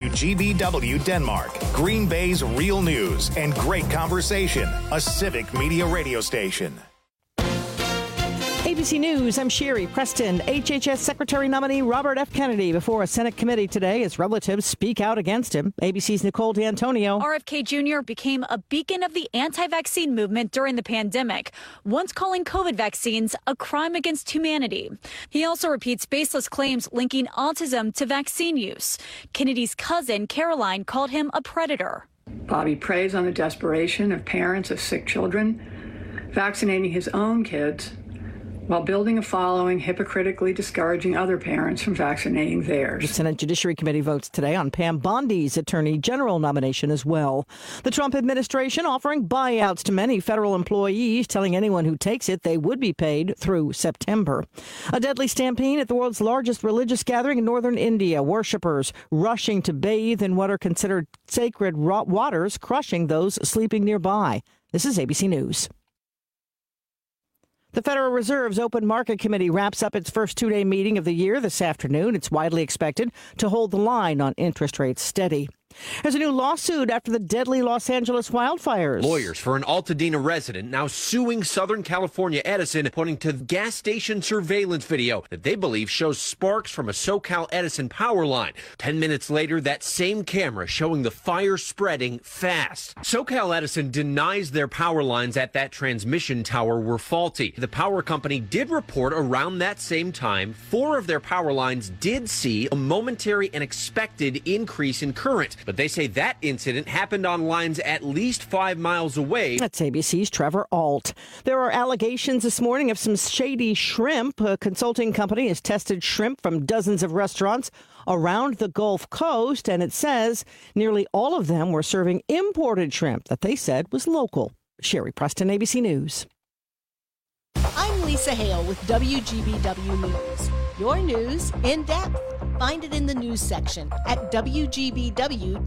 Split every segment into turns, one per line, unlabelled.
WGBW Denmark, Green Bay's real news and great conversation, a civic media radio station.
ABC News, I'm Sherry Preston. HHS Secretary nominee Robert F. Kennedy before a Senate committee today as relatives speak out against him. ABC's Nicole D'Antonio.
RFK Jr. became a beacon of the anti-vaccine movement during the pandemic, once calling COVID vaccines a crime against humanity. He also repeats baseless claims linking autism to vaccine use. Kennedy's cousin, Caroline, called him a predator.
Bobby preys on the desperation of parents of sick children, vaccinating his own kids, while building a following, hypocritically discouraging other parents from vaccinating theirs.
The Senate Judiciary Committee votes today on Pam Bondi's Attorney General nomination as well. The Trump administration offering buyouts to many federal employees, telling anyone who takes it they would be paid through September. A deadly stampede at the world's largest religious gathering in northern India. Worshippers rushing to bathe in what are considered sacred waters, crushing those sleeping nearby. This is ABC News. The Federal Reserve's Open Market Committee wraps up its first two-day meeting of the year this afternoon. It's widely expected to hold the line on interest rates steady. There's a new lawsuit after the deadly Los Angeles wildfires.
Lawyers for an Altadena resident now suing Southern California Edison, pointing to gas station surveillance video that they believe shows sparks from a SoCal Edison power line. 10 minutes later, that same camera showing the fire spreading fast. SoCal Edison denies their power lines at that transmission tower were faulty. The power company did report around that same time 4 of their power lines did see a momentary and expected increase in current. But they say that incident happened on lines at least 5 miles away.
That's ABC's Trevor Ault. There are allegations this morning of some shady shrimp. A consulting company has tested shrimp from dozens of restaurants around the Gulf Coast, and it says nearly all of them were serving imported shrimp that they said was local. Sherry Preston, ABC News.
I'm Lisa Hale with WGBW News. Your news in depth. Find it in the news section at WGBW.FM.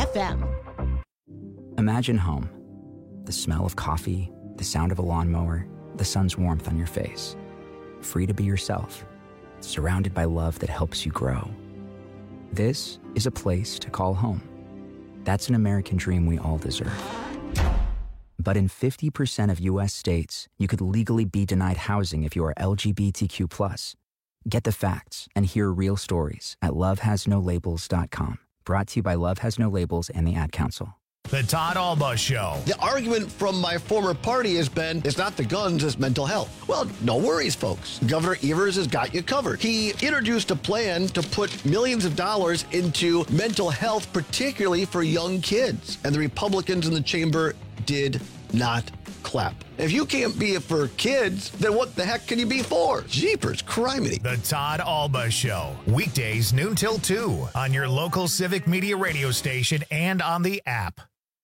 Imagine home. The smell of coffee, the sound of a lawnmower, the sun's warmth on your face. Free to be yourself. Surrounded by love that helps you grow. This is a place to call home. That's an American dream we all deserve. But in 50% of U.S. states, you could legally be denied housing if you are LGBTQ+. Get the facts and hear real stories at lovehasnolabels.com. Brought to you by Love Has No Labels and the Ad Council.
The Todd Alba Show.
The argument from my former party has been, it's not the guns, it's mental health. Well, no worries, folks. Governor Evers has got you covered. He introduced a plan to put millions of dollars into mental health, particularly for young kids. And the Republicans in the chamber did not clap. If you can't be for kids, then what the heck can you be for? Jeepers, criminy.
The Todd Alba Show. Weekdays noon till 2 on your local civic media radio station and on the app.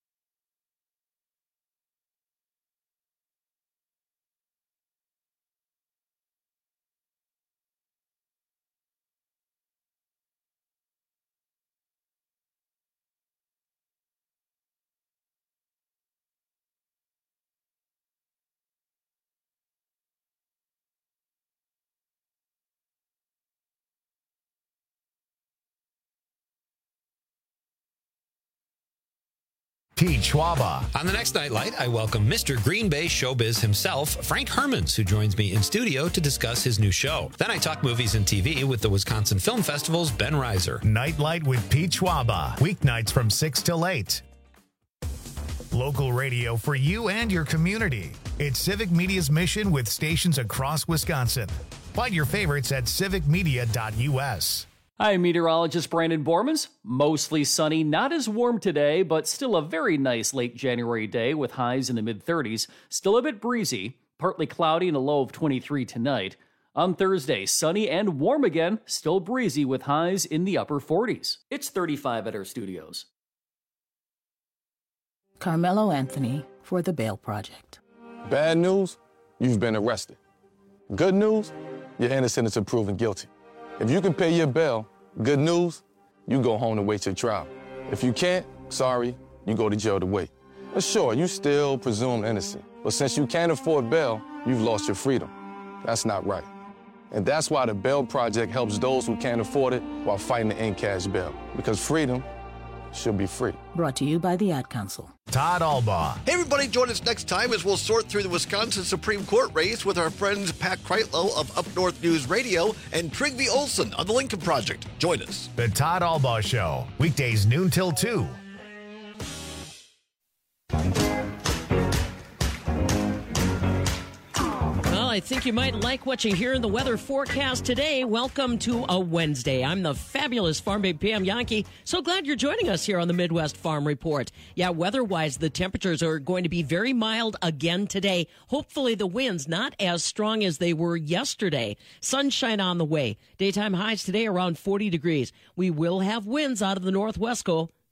Pete Schwaba.
On the next Nightlight, I welcome Mr. Green Bay showbiz himself, Frank Hermans, who joins me in studio to discuss his new show. Then I talk movies and TV with the Wisconsin Film Festival's Ben Reiser.
Nightlight with Pete Schwaba. Weeknights from 6 till 8. Local radio for you and your community. It's Civic Media's mission with stations across Wisconsin. Find your favorites at civicmedia.us.
Hi, meteorologist Brandon Bormans. Mostly sunny, not as warm today, but still a very nice late January day with highs in the mid-30s. Still a bit breezy, partly cloudy and a low of 23 tonight. On Thursday, sunny and warm again, still breezy with highs in the upper 40s. It's 35 at our studios.
Carmelo Anthony for The Bail Project.
Bad news, you've been arrested. Good news, you're innocent until proven guilty. If you can pay your bail, good news, you go home to wait your trial. If you can't, sorry, you go to jail to wait. But sure, you still presumed innocent. But since you can't afford bail, you've lost your freedom. That's not right. And that's why the Bail Project helps those who can't afford it while fighting to end cash bail. Because freedom she'll be free.
Brought to you by the Ad Council.
Todd Albaugh.
Hey, everybody, join us next time as we'll sort through the Wisconsin Supreme Court race with our friends Pat Kreitlow of Up North News Radio and Trygve Olsen of the Lincoln Project. Join us.
The Todd Albaugh Show, weekdays noon till 2.
Well, I think you might like what you hear in the weather forecast today. Welcome to a Wednesday. I'm the fabulous Farm Babe Pam Yankee. So glad you're joining us here on the Midwest Farm Report. Yeah, weather-wise, the temperatures are going to be very mild again today. Hopefully the winds not as strong as they were yesterday. Sunshine on the way. Daytime highs today around 40 degrees. We will have winds out of the northwest,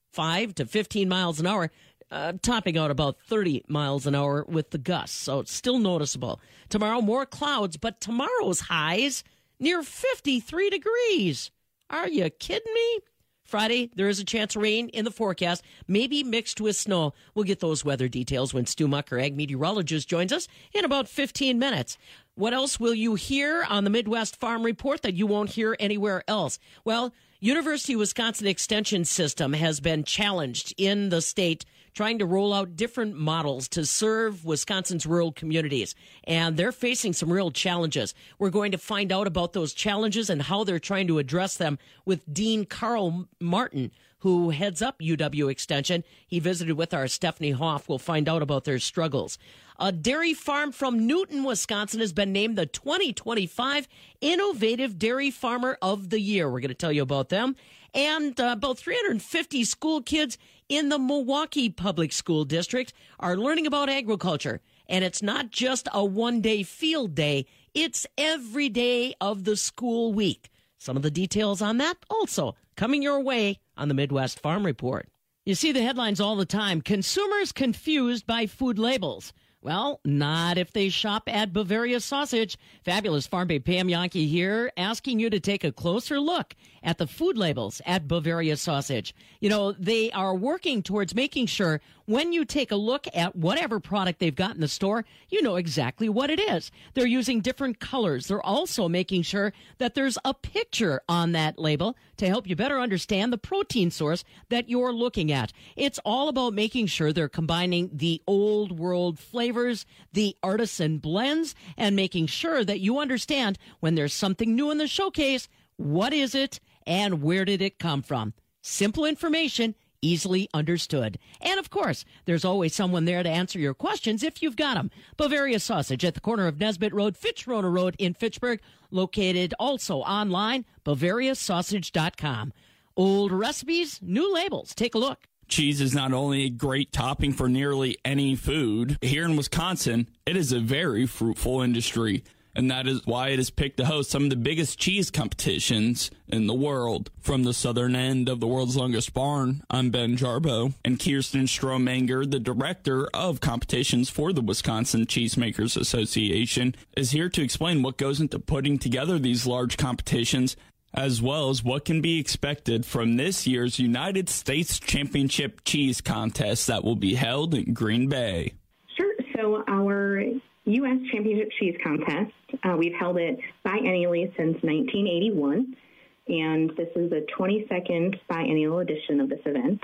5 to 15 miles an hour. Topping out about 30 miles an hour with the gusts, so it's still noticeable. Tomorrow, more clouds, but tomorrow's highs near 53 degrees. Are you kidding me? Friday, there is a chance of rain in the forecast, maybe mixed with snow. We'll get those weather details when Stu Muck, our ag meteorologist, joins us in about 15 minutes. What else will you hear on the Midwest Farm Report that you won't hear anywhere else? Well, University of Wisconsin Extension System has been challenged in the state trying to roll out different models to serve Wisconsin's rural communities. And they're facing some real challenges. We're going to find out about those challenges and how they're trying to address them with Dean Carl Martin, who heads up UW Extension. He visited with our Stephanie Hoff. We'll find out about their struggles. A dairy farm from Newton, Wisconsin has been named the 2025 Innovative Dairy Farmer of the Year. We're going to tell you about them. And about 350 school kids in the Milwaukee Public School District are learning about agriculture. And it's not just a one-day field day. It's every day of the school week. Some of the details on that also coming your way on the Midwest Farm Report. You see the headlines all the time. Consumers confused by food labels. Well, not if they shop at Bavaria Sausage. Fabulous Farm Babe Pam Yankee here, asking you to take a closer look at the food labels at Bavaria Sausage. You know, they are working towards making sure when you take a look at whatever product they've got in the store, you know exactly what it is. They're using different colors. They're also making sure that there's a picture on that label to help you better understand the protein source that you're looking at. It's all about making sure they're combining the old world flavors, the artisan blends, and making sure that you understand when there's something new in the showcase, what is it and where did it come from? Simple information, easily understood. And of course, there's always someone there to answer your questions if you've got them. Bavaria Sausage at the corner of Nesbitt Road, Fitch-Rona Road in Fitchburg, located also online, BavariaSausage.com. Old recipes, new labels. Take a look.
Cheese is not only a great topping for nearly any food. Here in Wisconsin, it is a very fruitful industry. And that is why it is picked to host some of the biggest cheese competitions in the world. From the southern end of the world's longest barn, I'm Ben Jarbo. And Kirsten Stromanger, the director of competitions for the Wisconsin Cheesemakers Association, is here to explain what goes into putting together these large competitions, as well as what can be expected from this year's United States Championship Cheese Contest that will be held in Green Bay.
Sure. So our U.S. Championship Cheese Contest, we've held it biennially since 1981, and this is the 22nd biennial edition of this event.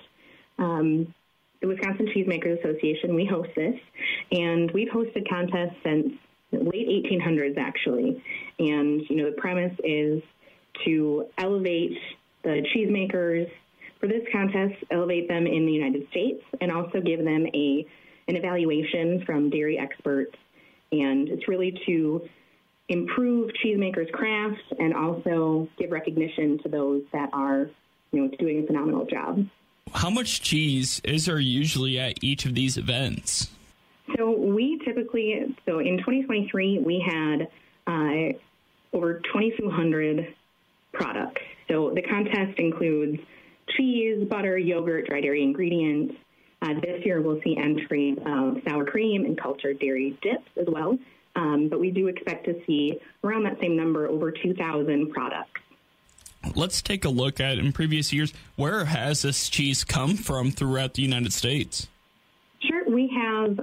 The Wisconsin Cheesemakers Association, we host this, and we've hosted contests since the late 1800s, actually. And, you know, the premise is to elevate the cheesemakers for this contest, elevate them in the United States, and also give them an evaluation from dairy experts. And it's really to improve cheesemakers' crafts and also give recognition to those that are, you know, doing a phenomenal job.
How much cheese is there usually at each of these events?
So we typically, in 2023, we had over 2,200 products. So the contest includes cheese, butter, yogurt, dry dairy ingredients. This year we'll see entries of sour cream and cultured dairy dips as well. But we do expect to see around that same number, over 2,000 products.
Let's take a look at, in previous years, where has this cheese come from throughout the United States?
Sure. We have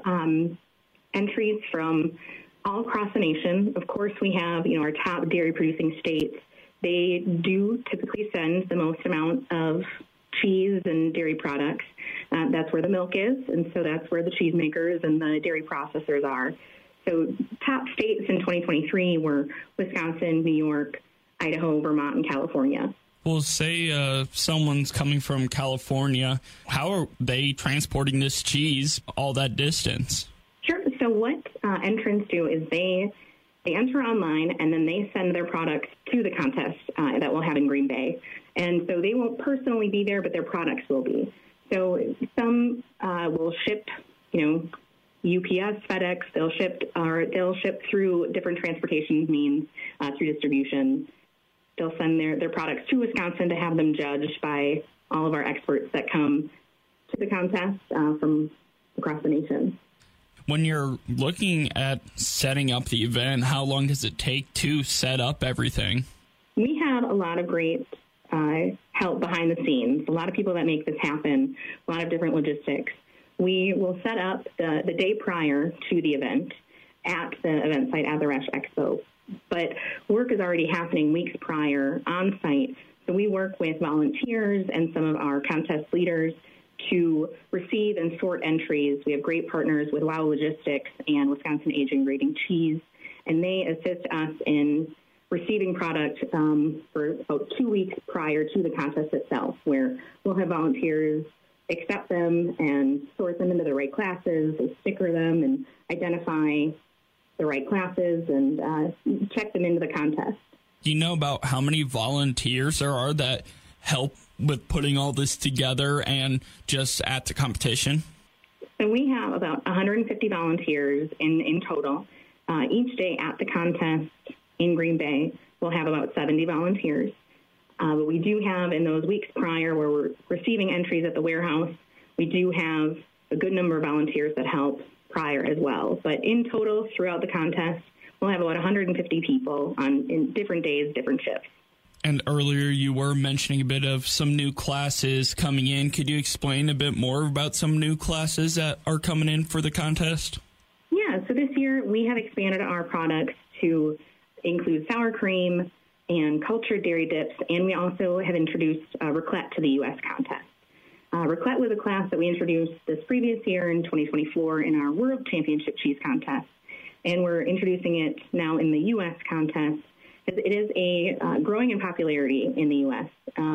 entries from all across the nation. Of course, we have, you know, our top dairy producing states. They do typically send the most amount of cheese and dairy products. That's where the milk is, and so that's where the cheesemakers and the dairy processors are. So top states in 2023 were Wisconsin, New York, Idaho, Vermont, and California.
Well, say someone's coming from California. How are they transporting this cheese all that distance?
Sure. So what entrants do is they enter online, and then they send their products to the contest that we'll have in Green Bay. And so they won't personally be there, but their products will be. So some will ship, UPS, FedEx. They'll ship through different transportation means through distribution. They'll send their products to Wisconsin to have them judged by all of our experts that come to the contest from across the nation.
When you're looking at setting up the event, how long does it take to set up everything?
We have a lot of great help behind the scenes, a lot of people that make this happen, a lot of different logistics. We will set up the day prior to the event at the event site at the Resch Expo. But work is already happening weeks prior on site. So we work with volunteers and some of our contest leaders to receive and sort entries. We have great partners with WOW Logistics and Wisconsin Aging Grading Cheese, and they assist us in receiving product for about 2 weeks prior to the contest itself, where we'll have volunteers accept them and sort them into the right classes, and sticker them and identify the right classes and check them into the contest.
Do you know about how many volunteers there are that help with putting all this together and just at the competition?
So we have about 150 volunteers in total. Each day at the contest in Green Bay, we'll have about 70 volunteers. But we do have, in those weeks prior where we're receiving entries at the warehouse, we do have a good number of volunteers that help prior as well. But in total, throughout the contest, we'll have about 150 people in different days, different shifts.
And earlier you were mentioning a bit of some new classes coming in. Could you explain a bit more about some new classes that are coming in for the contest?
Yeah, so this year we have expanded our products to include sour cream and cultured dairy dips, and we also have introduced raclette to the U.S. contest. Raclette was a class that we introduced this previous year in 2024 in our World Championship Cheese Contest, and we're introducing it now in the U.S. contest. It is a growing in popularity in the U.S.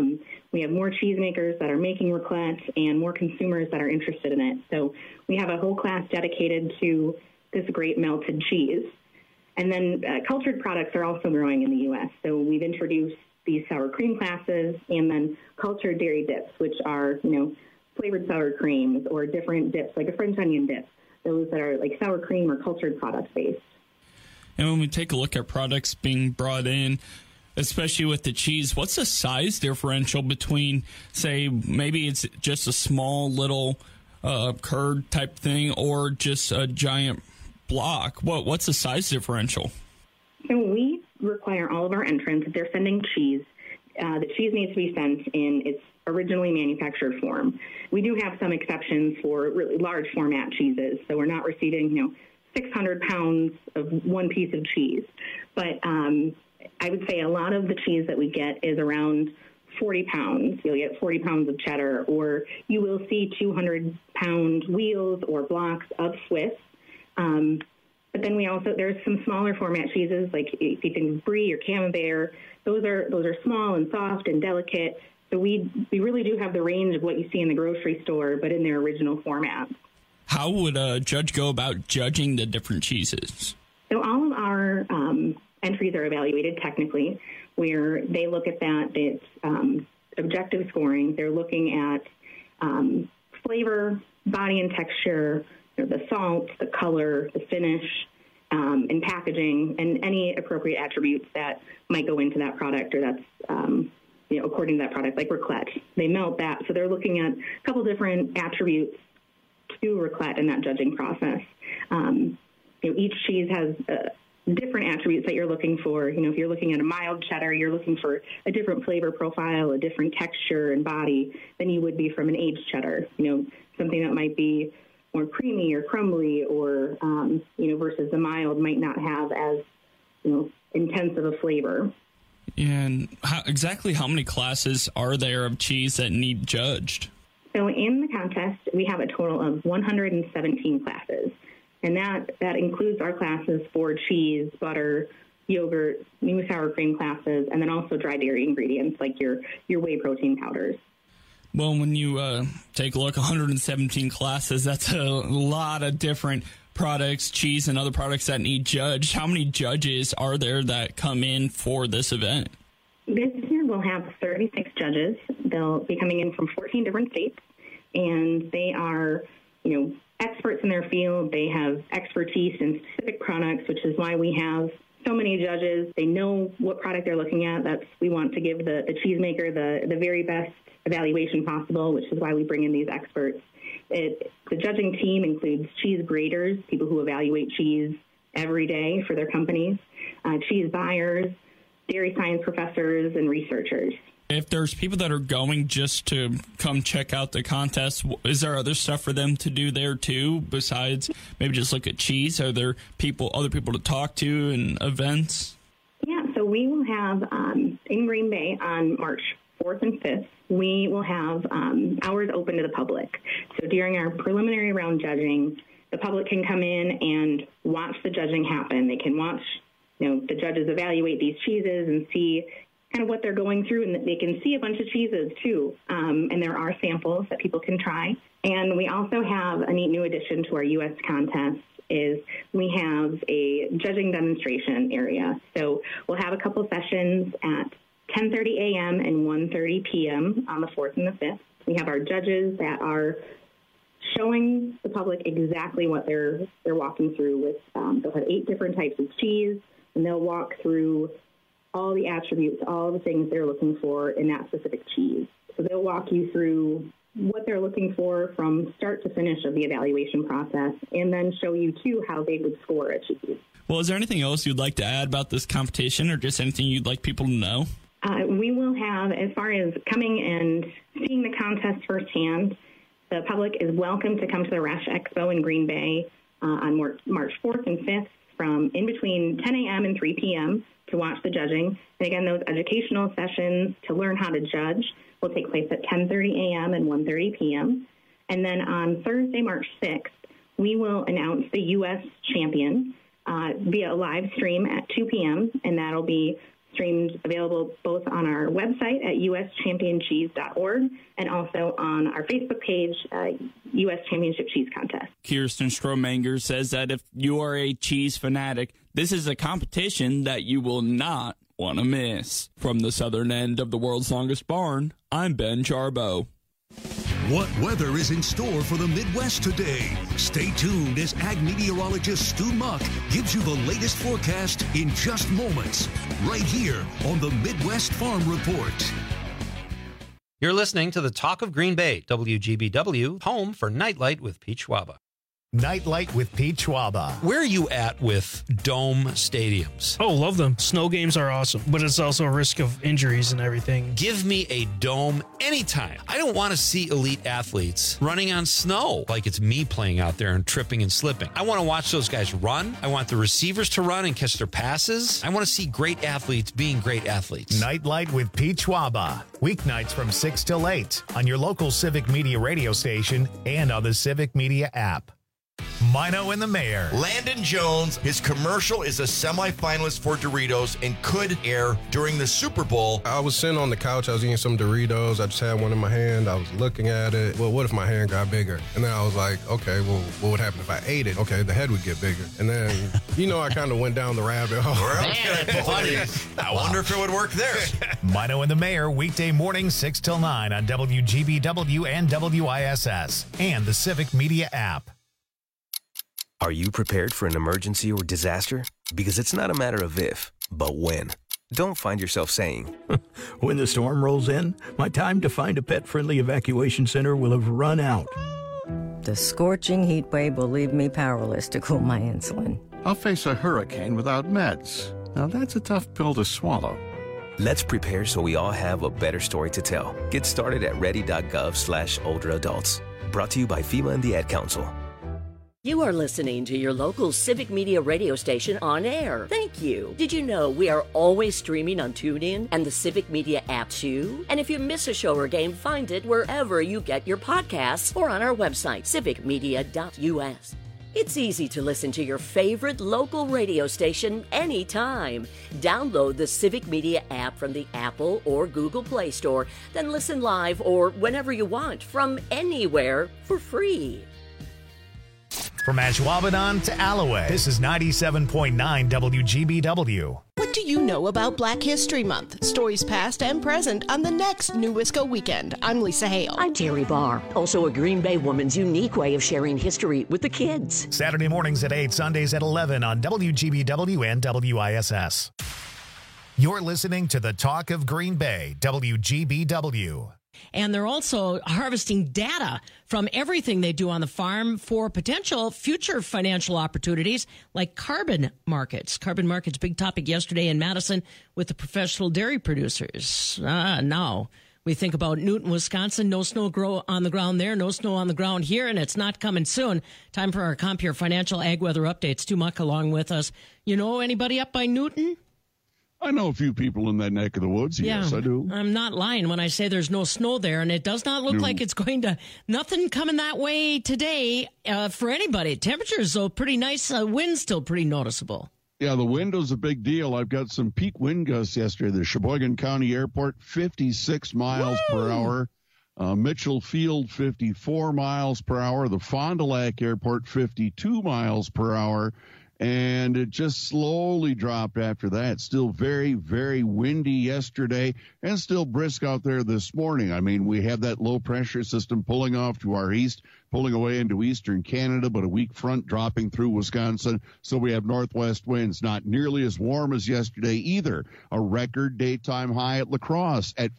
We have more cheesemakers that are making raclette and more consumers that are interested in it. So we have a whole class dedicated to this great melted cheese. And then cultured products are also growing in the U.S. So we've introduced these sour cream classes and then cultured dairy dips, which are, flavored sour creams or different dips, like a French onion dip, those that are like sour cream or cultured product based.
And when we take a look at products being brought in, especially with the cheese, what's the size differential between, say, maybe it's just a small little curd type thing or just a giant block? What's the size differential?
So we require all of our entrants, if they're sending cheese, the cheese needs to be sent in its originally manufactured form. We do have some exceptions for really large format cheeses, so we're not receiving, 600 pounds of one piece of cheese. But I would say a lot of the cheese that we get is around 40 pounds. You'll get 40 pounds of cheddar, or you will see 200-pound wheels or blocks of Swiss. But then there's some smaller format cheeses, like if you think Brie or Camembert. Those are small and soft and delicate. So we really do have the range of what you see in the grocery store, but in their original format.
How would a judge go about judging the different cheeses?
So all of our entries are evaluated technically, where they look at that. It's objective scoring. They're looking at flavor, body and texture, the salt, the color, the finish, and packaging, and any appropriate attributes that might go into that product or that's, according to that product, like raclette. They melt that, so they're looking at a couple different attributes to raclette in that judging process. Each cheese has different attributes that you're looking for. If you're looking at a mild cheddar, you're looking for a different flavor profile, a different texture and body than you would be from an aged cheddar. Something that might be more creamy or crumbly, or versus the mild might not have as intense of a flavor.
And exactly how many classes are there of cheese that need judged?
So in the contest, we have a total of 117 classes, and that includes our classes for cheese, butter, yogurt, new sour cream classes, and then also dry dairy ingredients like your whey protein powders.
Well, when you take a look, 117 classes, that's a lot of different products, cheese and other products that need judged. How many judges are there that come in for this event?
This year we'll have 36 judges. They'll be coming in from 14 different states, and they are, experts in their field. They have expertise in specific products, which is why we have so many judges. They know what product they're looking at. We want to give the cheesemaker the very best evaluation possible, which is why we bring in these experts. The judging team includes cheese graders, people who evaluate cheese every day for their companies, cheese buyers, dairy science professors, and researchers.
If there's people that are going just to come check out the contest, is there other stuff for them to do there too, besides maybe just look at cheese? Are there other people to talk to and events?
Yeah, so we will have, in Green Bay on March 4th and 5th, we will have hours open to the public. So during our preliminary round judging, the public can come in and watch the judging happen. They can watch, the judges evaluate these cheeses and see kind of what they're going through, and they can see a bunch of cheeses too. And there are samples that people can try. And we also have a neat new addition to our U.S. contest is we have a judging demonstration area. So we'll have a couple sessions at 10:30 a.m. and 1:30 p.m. on the 4th and the 5th. We have our judges that are showing the public exactly what they're walking through with. They'll have 8 different types of cheese, and they'll walk through all the attributes, all the things they're looking for in that specific cheese. So they'll walk you through what they're looking for from start to finish of the evaluation process, and then show you, too, how they would score a cheese.
Well, is there anything else you'd like to add about this competition, or just anything you'd like people to know?
We will have, as far as coming and seeing the contest firsthand, the public is welcome to come to the Rash Expo in Green Bay on March 4th and 5th from in between 10 a.m. and 3 p.m. to watch the judging. And again, those educational sessions to learn how to judge will take place at 10:30 a.m. and 1:30 p.m. And then on Thursday, March 6th, we will announce the U.S. champion via a live stream at 2 p.m., and that'll be streamed available both on our website at uschampioncheese.org and also on our Facebook page, U.S. Championship Cheese Contest.
Kirsten Stromanger says that if you are a cheese fanatic, this is a competition that you will not want to miss. From the southern end of the world's longest barn, I'm Ben Charbo.
What weather is in store for the Midwest today? Stay tuned as ag meteorologist Stu Muck gives you the latest forecast in just moments, right here on the Midwest Farm Report.
You're listening to the Talk of Green Bay, WGBW, home for Nightlight with Pete Schwaba.
Nightlight with Pete Schwaba.
Where are you at with dome stadiums?
Oh, love them. Snow games are awesome, but it's also a risk of injuries and everything.
Give me a dome anytime. I don't want to see elite athletes running on snow like it's me playing out there and tripping and slipping. I want to watch those guys run. I want the receivers to run and catch their passes. I want to see great athletes being great athletes.
Nightlight with Pete Schwaba. Weeknights from 6 till 8 on your local Civic Media radio station and on the Civic Media app. Mino and the Mayor.
Landon Jones, his commercial is a semifinalist for Doritos and could air during the Super Bowl.
I was sitting on the couch, I was eating some Doritos, I just had one in my hand, I was looking at it. Well, what if my hand got bigger? And then I was like, okay, well, what would happen if I ate it? Okay, the head would get bigger. And then, I kind of went down the rabbit hole.
I wonder if it would work there.
Mino and the Mayor, weekday morning 6 till 9 on WGBW and WISS and the Civic Media app.
Are you prepared for an emergency or disaster? Because it's not a matter of if, but when. Don't find yourself saying,
when the storm rolls in, my time to find a pet-friendly evacuation center will have run out.
The scorching heat wave will leave me powerless to cool my insulin.
I'll face a hurricane without meds. Now that's a tough pill to swallow.
Let's prepare so we all have a better story to tell. Get started at ready.gov/older adults. Brought to you by FEMA and the Ad Council.
You are listening to your local Civic Media radio station on air. Thank you. Did you know we are always streaming on TuneIn and the Civic Media app too? And if you miss a show or game, find it wherever you get your podcasts or on our website, civicmedia.us. It's easy to listen to your favorite local radio station anytime. Download the Civic Media app from the Apple or Google Play Store, then listen live or whenever you want from anywhere for free.
From Ashwaubenon to Alloway, this is 97.9 WGBW.
What do you know about Black History Month? Stories past and present on the next New Wisco Weekend. I'm Lisa Hale.
I'm Terry Barr, also a Green Bay woman's unique way of sharing history with the kids.
Saturday mornings at 8, Sundays at 11 on WGBW and WISS. You're listening to the Talk of Green Bay, WGBW.
And they're also harvesting data from everything they do on the farm for potential future financial opportunities like carbon markets. Carbon markets, big topic yesterday in Madison with the professional dairy producers. Now we think about Newton, Wisconsin. No snow on the ground there, no snow on the ground here, and it's not coming soon. Time for our Compeer Financial Ag Weather Updates. Stu Muck along with us. You know anybody up by Newton?
I know a few people in that neck of the woods. Yes, I do.
I'm not lying when I say there's no snow there, and it does not look like it's going to. Nothing coming that way today for anybody. Temperatures, though, pretty nice. Wind's still pretly noticeable.
Yeah, the wind was a big deal. I've got some peak wind gusts yesterday. The Sheboygan County Airport, 56 miles per hour. Mitchell Field, 54 miles per hour. The Fond du Lac Airport, 52 miles per hour. And it just slowly dropped after that. Still very, very windy yesterday and still brisk out there this morning. I mean, we have that low pressure system pulling off to our east, pulling away into eastern Canada, but a weak front dropping through Wisconsin. So we have northwest winds, not nearly as warm as yesterday either. A record daytime high at La Crosse at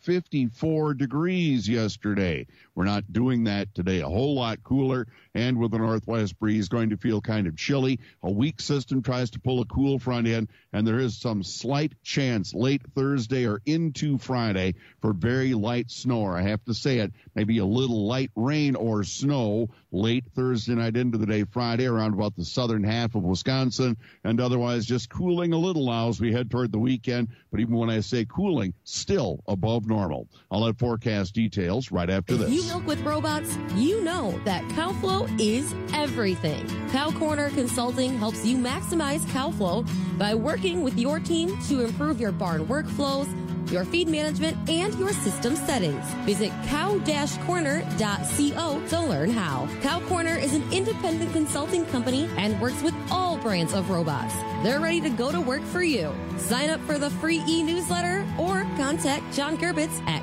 54 degrees yesterday. We're not doing that today. A whole lot cooler, and with a northwest breeze, going to feel kind of chilly. A weak system tries to pull a cool front in, and there is some slight chance late Thursday or into Friday for very light snow, or I have to say it, maybe a little light rain or snow late Thursday night into the day Friday around about the southern half of Wisconsin, and otherwise just cooling a little now as we head toward the weekend. But even when I say cooling, still above normal. I'll have forecast details right after this.
If you milk with robots, you know that cow flow is everything. Cow Corner Consulting helps you maximize cow flow by working with your team to improve your barn workflows, your feed management, and your system settings. Visit cow-corner.co to learn how. Cow Corner is an independent consulting company and works with all brands of robots. They're ready to go to work for you. Sign up for the free e-newsletter or contact John Gerbitz at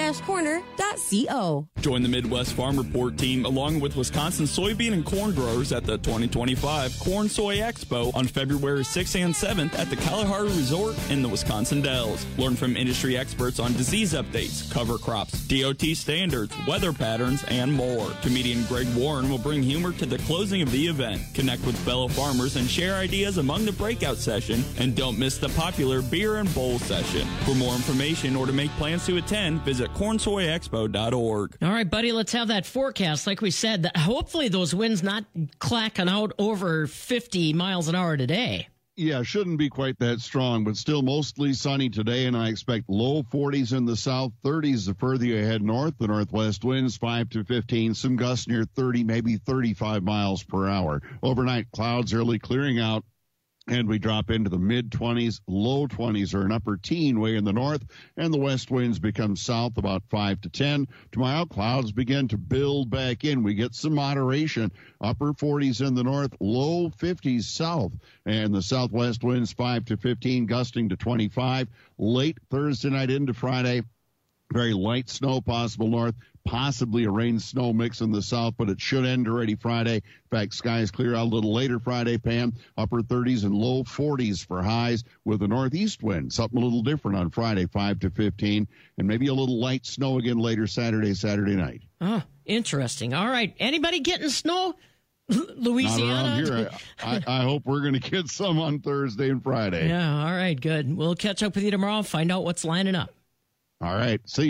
cow-corner.co.
Join the Midwest Farm Report team along with Wisconsin soybean and corn growers at the 2025 Corn Soy Expo on February 6th and 7th at the Kalahari Resort in the Wisconsin Dells. Learn from industry experts on disease updates, cover crops, DOT standards, weather patterns, and more. Comedian Greg Warren will bring humor to the closing of the event. Connect with fellow farmers and share ideas among the breakout session, and don't miss the popular beer and bowl session. For more information or to make plans to attend, visit cornsoyexpo.org.
All right, buddy, let's have that forecast. Like we said, hopefully those winds not clacking out over 50 miles an hour today.
Yeah, shouldn't be quite that strong, but still mostly sunny today, and I expect low 40s in the south, 30s the further you head north. The northwest winds 5 to 15, some gusts near 30, maybe 35 miles per hour. Overnight, clouds early clearing out, and we drop into the mid-20s, low 20s, or an upper teen way in the north, and the west winds become south about 5 to 10. Tomorrow, clouds begin to build back in. We get some moderation, upper 40s in the north, low 50s south, and the southwest winds 5 to 15, gusting to 25. Late Thursday night into Friday, very light snow possible north, possibly a rain-snow mix in the south, but it should end already Friday. In fact, skies clear out a little later Friday, Pam. Upper 30s and low 40s for highs with a northeast wind. Something a little different on Friday, 5 to 15, and maybe a little light snow again later Saturday night.
Oh, interesting. All right. Anybody getting snow? Louisiana?
Not around here. I hope we're going to get some on Thursday and Friday.
Yeah, all right, good. We'll catch up with you tomorrow and find out what's lining up.
All right. See ya.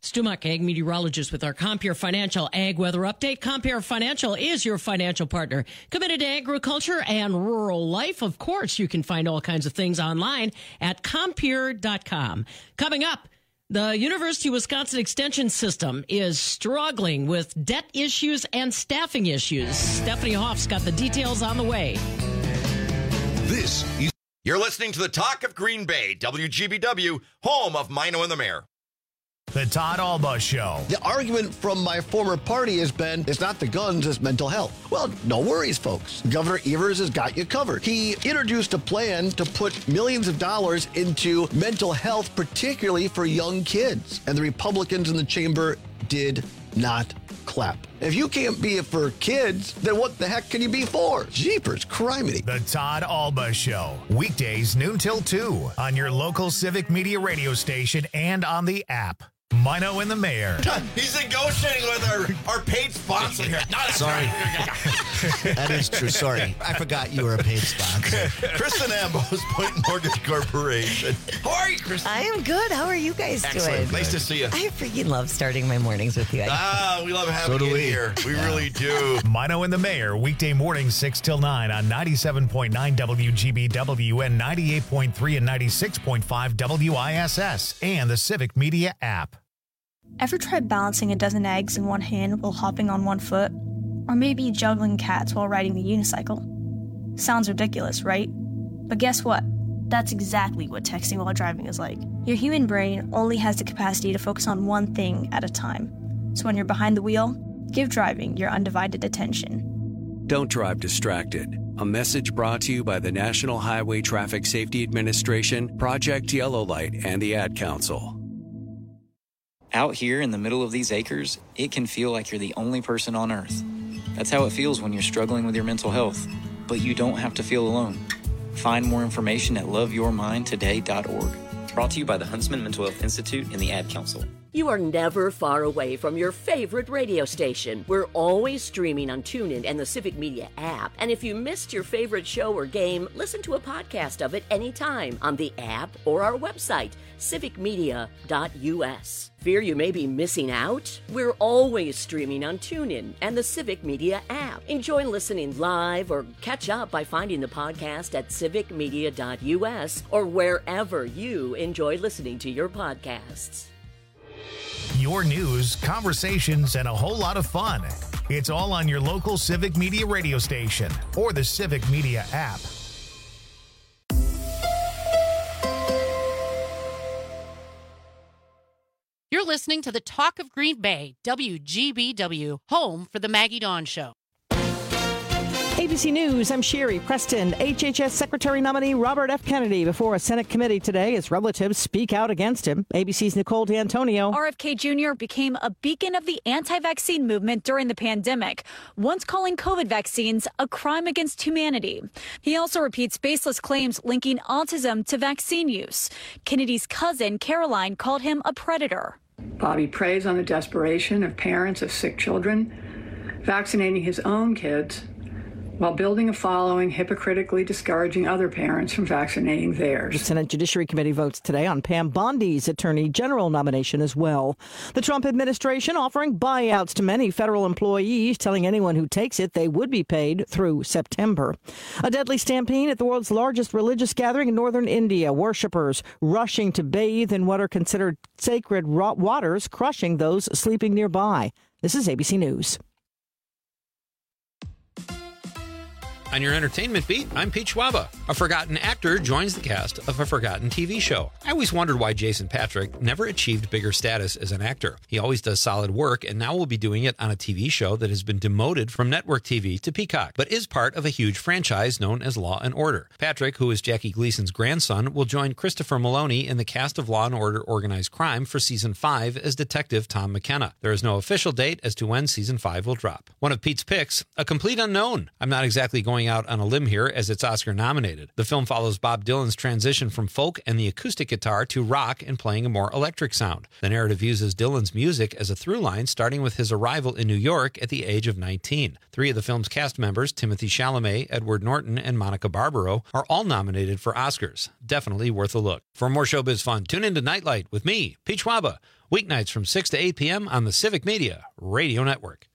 Stu Muck, ag meteorologist with our Compare Financial Ag Weather Update. Compare Financial is your financial partner, committed to agriculture and rural life. Of course, you can find all kinds of things online at Compare.com. Coming up, the University of Wisconsin Extension System is struggling with debt issues and staffing issues. Stephanie Hoff's got the details on the way.
You're listening to the Talk of Green Bay, WGBW, home of Mino and the Mayor.
The Todd Alba Show.
The argument from my former party has been, it's not the guns, it's mental health. Well, no worries, folks. Governor Evers has got you covered. He introduced a plan to put millions of dollars into mental health, particularly for young kids. And the Republicans in the chamber did not clap. If you can't be it for kids, then what the heck can you be for? Jeepers, criminy.
The Todd Alba Show. Weekdays noon till 2 on your local Civic Media radio station and on the app. Mino and the Mayor.
He's negotiating with our paid sponsor here.
Sorry. That is true. Sorry. I forgot you were a paid sponsor.
Kristen Ambos, Point Mortgage Corporation. How are you, Kristen?
I am good. How are you guys doing?
Nice to see you.
I freaking love starting my mornings with you.
We love having you here. We really do.
Mino and the Mayor, weekday mornings 6 till 9 on 97.9 WGBW and 98.3 and 96.5 WISS and the Civic Media app.
Ever tried balancing a dozen eggs in one hand while hopping on one foot? Or maybe juggling cats while riding a unicycle? Sounds ridiculous, right? But guess what? That's exactly what texting while driving is like. Your human brain only has the capacity to focus on one thing at a time. So when you're behind the wheel, give driving your undivided attention.
Don't drive distracted. A message brought to you by the National Highway Traffic Safety Administration, Project Yellow Light, and the Ad Council.
Out here in the middle of these acres, it can feel like you're the only person on Earth. That's how it feels when you're struggling with your mental health. But you don't have to feel alone. Find more information at loveyourmindtoday.org. Brought to you by the Huntsman Mental Health Institute and the Ad Council.
You are never far away from your favorite radio station. We're always streaming on TuneIn and the Civic Media app. And if you missed your favorite show or game, listen to a podcast of it anytime on the app or our website, civicmedia.us. Fear you may be missing out? We're always streaming on TuneIn and the Civic Media app. Enjoy listening live or catch up by finding the podcast at civicmedia.us or wherever you enjoy listening to your podcasts.
Your news, conversations, and a whole lot of fun. It's all on your local Civic Media radio station or the Civic Media app.
You're listening to the Talk of Green Bay, WGBW, home for the Maggie Dawn Show.
ABC News, I'm Sherry Preston. HHS Secretary nominee Robert F. Kennedy before a Senate committee today as relatives speak out against him. ABC's Nicole D'Antonio.
RFK Jr. became a beacon of the anti-vaccine movement during the pandemic, once calling COVID vaccines a crime against humanity. He also repeats baseless claims linking autism to vaccine use. Kennedy's cousin, Caroline, called him a predator.
Bobby preys on the desperation of parents of sick children, vaccinating his own kids, while building a following hypocritically discouraging other parents from vaccinating theirs.
The Senate Judiciary Committee votes today on Pam Bondi's Attorney General nomination as well. The Trump administration offering buyouts to many federal employees, telling anyone who takes it they would be paid through September. A deadly stampede at the world's largest religious gathering in northern India. Worshippers rushing to bathe in what are considered sacred waters, crushing those sleeping nearby. This is ABC News.
On your entertainment beat, I'm Pete Schwaba. A forgotten actor joins the cast of a forgotten TV show. I always wondered why Jason Patric never achieved bigger status as an actor. He always does solid work, and now will be doing it on a TV show that has been demoted from network TV to Peacock, but is part of a huge franchise known as Law & Order. Patrick, who is Jackie Gleason's grandson, will join Christopher Maloney in the cast of Law & Order Organized Crime for Season 5 as Detective Tom McKenna. There is no official date as to when Season 5 will drop. One of Pete's picks, a complete unknown. I'm not exactly going going out on a limb here as it's Oscar nominated. The film follows Bob Dylan's transition from folk and the acoustic guitar to rock and playing a more electric sound. The narrative uses Dylan's music as a through line, starting with his arrival in New York at the age of 19. 3 of the film's cast members, Timothée Chalamet, Edward Norton, and Monica Barbaro, are all nominated for Oscars. Definitely worth a look. For more showbiz fun, tune into Nightlight with me, Pete Schwaba, weeknights from 6 to 8 p.m. on the Civic Media Radio Network.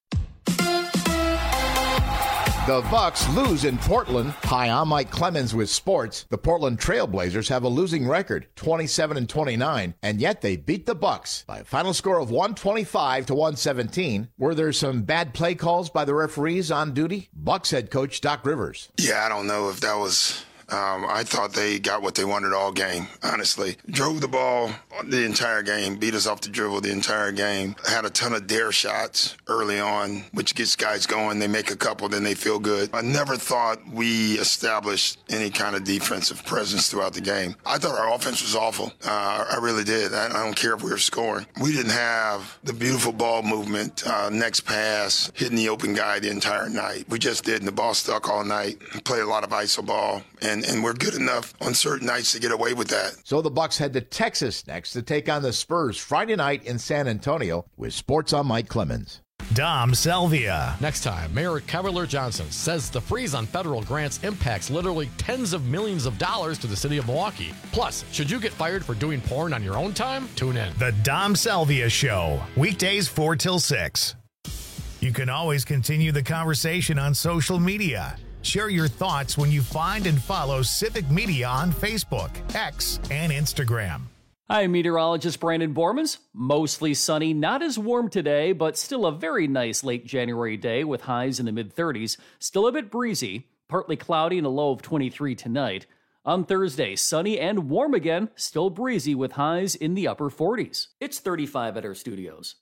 The Bucks lose in Portland. Hi, I'm Mike Clemens with sports. The Portland Trail Blazers have a losing record, 27-29, and yet they beat the Bucks by a final score of 125-117. Were there some bad play calls by the referees on duty? Bucks head coach Doc Rivers.
Yeah, I don't know if that was... I thought they got what they wanted all game, honestly. Drove the ball the entire game, beat us off the dribble the entire game. Had a ton of dare shots early on, which gets guys going. They make a couple, then they feel good. I never thought we established any kind of defensive presence throughout the game. I thought our offense was awful. I really did. I don't care if we were scoring. We didn't have the beautiful ball movement, next pass, hitting the open guy the entire night. We just didn't. The ball stuck all night. Played a lot of iso ball. And we're good enough on certain nights to get away with that.
So the Bucks head to Texas next to take on the Spurs Friday night in San Antonio. With sports, I'm Mike Clemens.
Dom Salvia.
Next time, Mayor Cavalier Johnson says the freeze on federal grants impacts literally tens of millions of dollars to the city of Milwaukee. Plus, should you get fired for doing porn on your own time? Tune in.
The Dom Salvia Show, weekdays 4 till 6. You can always continue the conversation on social media. Share your thoughts when you find and follow Civic Media on Facebook, X, and Instagram.
Hi, meteorologist Brandon Bormans. Mostly sunny, not as warm today, but still a very nice late January day with highs in the mid-30s. Still a bit breezy, partly cloudy and a low of 23 tonight. On Thursday, sunny and warm again, still breezy with highs in the upper 40s. It's 35 at our studios.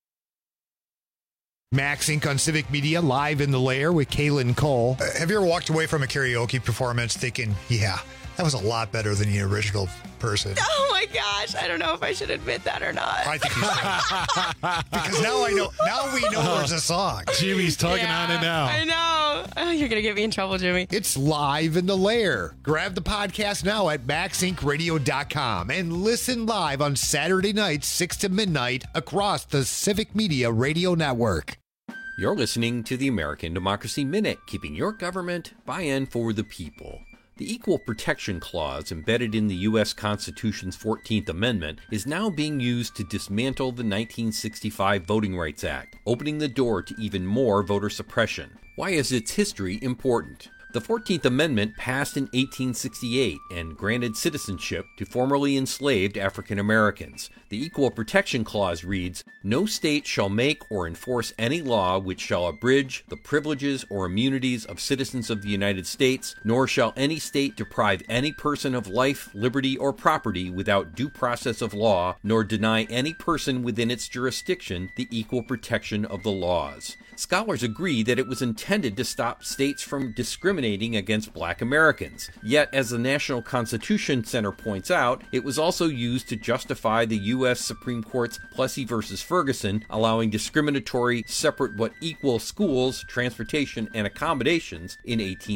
Max Inc. on Civic Media, live in the lair with Kaylin Cole.
Have you ever walked away from a karaoke performance thinking, yeah, that was a lot better than the original person?
Oh my gosh, I don't know if I should admit that or not.
I think you should. Because now we know there's a song.
Jimmy's tugging on it now.
I know. Oh, you're going to get me in trouble, Jimmy.
It's live in the lair. Grab the podcast now at maxincradio.com and listen live on Saturday nights, 6 to midnight across the Civic Media Radio Network.
You're listening to the American Democracy Minute, keeping your government by and for the people. The Equal Protection Clause embedded in the U.S. Constitution's 14th Amendment is now being used to dismantle the 1965 Voting Rights Act, opening the door to even more voter suppression. Why is its history important? The 14th Amendment passed in 1868 and granted citizenship to formerly enslaved African Americans. The Equal Protection Clause reads, "No state shall make or enforce any law which shall abridge the privileges or immunities of citizens of the United States, nor shall any state deprive any person of life, liberty, or property without due process of law, nor deny any person within its jurisdiction the equal protection of the laws." Scholars agree that it was intended to stop states from discriminating against Black Americans. Yet, as the National Constitution Center points out, it was also used to justify the U.S. Supreme Court's Plessy v. Ferguson, allowing discriminatory separate but equal schools, transportation, and accommodations in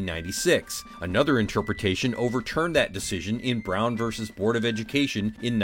1896. Another interpretation overturned that decision in Brown v. Board of Education in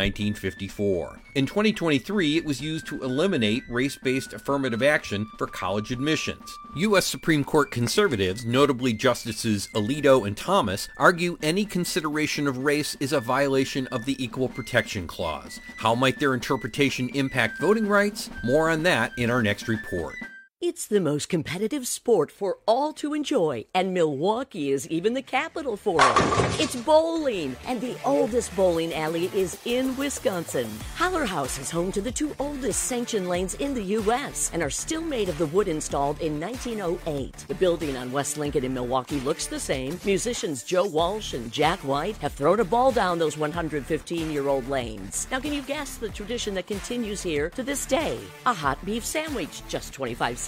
1954. In 2023, it was used to eliminate race-based affirmative action for college admissions. U.S. Supreme Court conservatives, notably Justices Alito and Thomas, argue any consideration of race is a violation of the Equal Protection Clause. How might their interpretation impact voting rights? More on that in our next report.
It's the most competitive sport for all to enjoy, and Milwaukee is even the capital for it. It's bowling, and the oldest bowling alley is in Wisconsin. Holler House is home to the 2 oldest sanctioned lanes in the U.S. and are still made of the wood installed in 1908. The building on West Lincoln in Milwaukee looks the same. Musicians Joe Walsh and Jack White have thrown a ball down those 115-year-old lanes. Now, can you guess the tradition that continues here to this day? A hot beef sandwich, just 25 cents.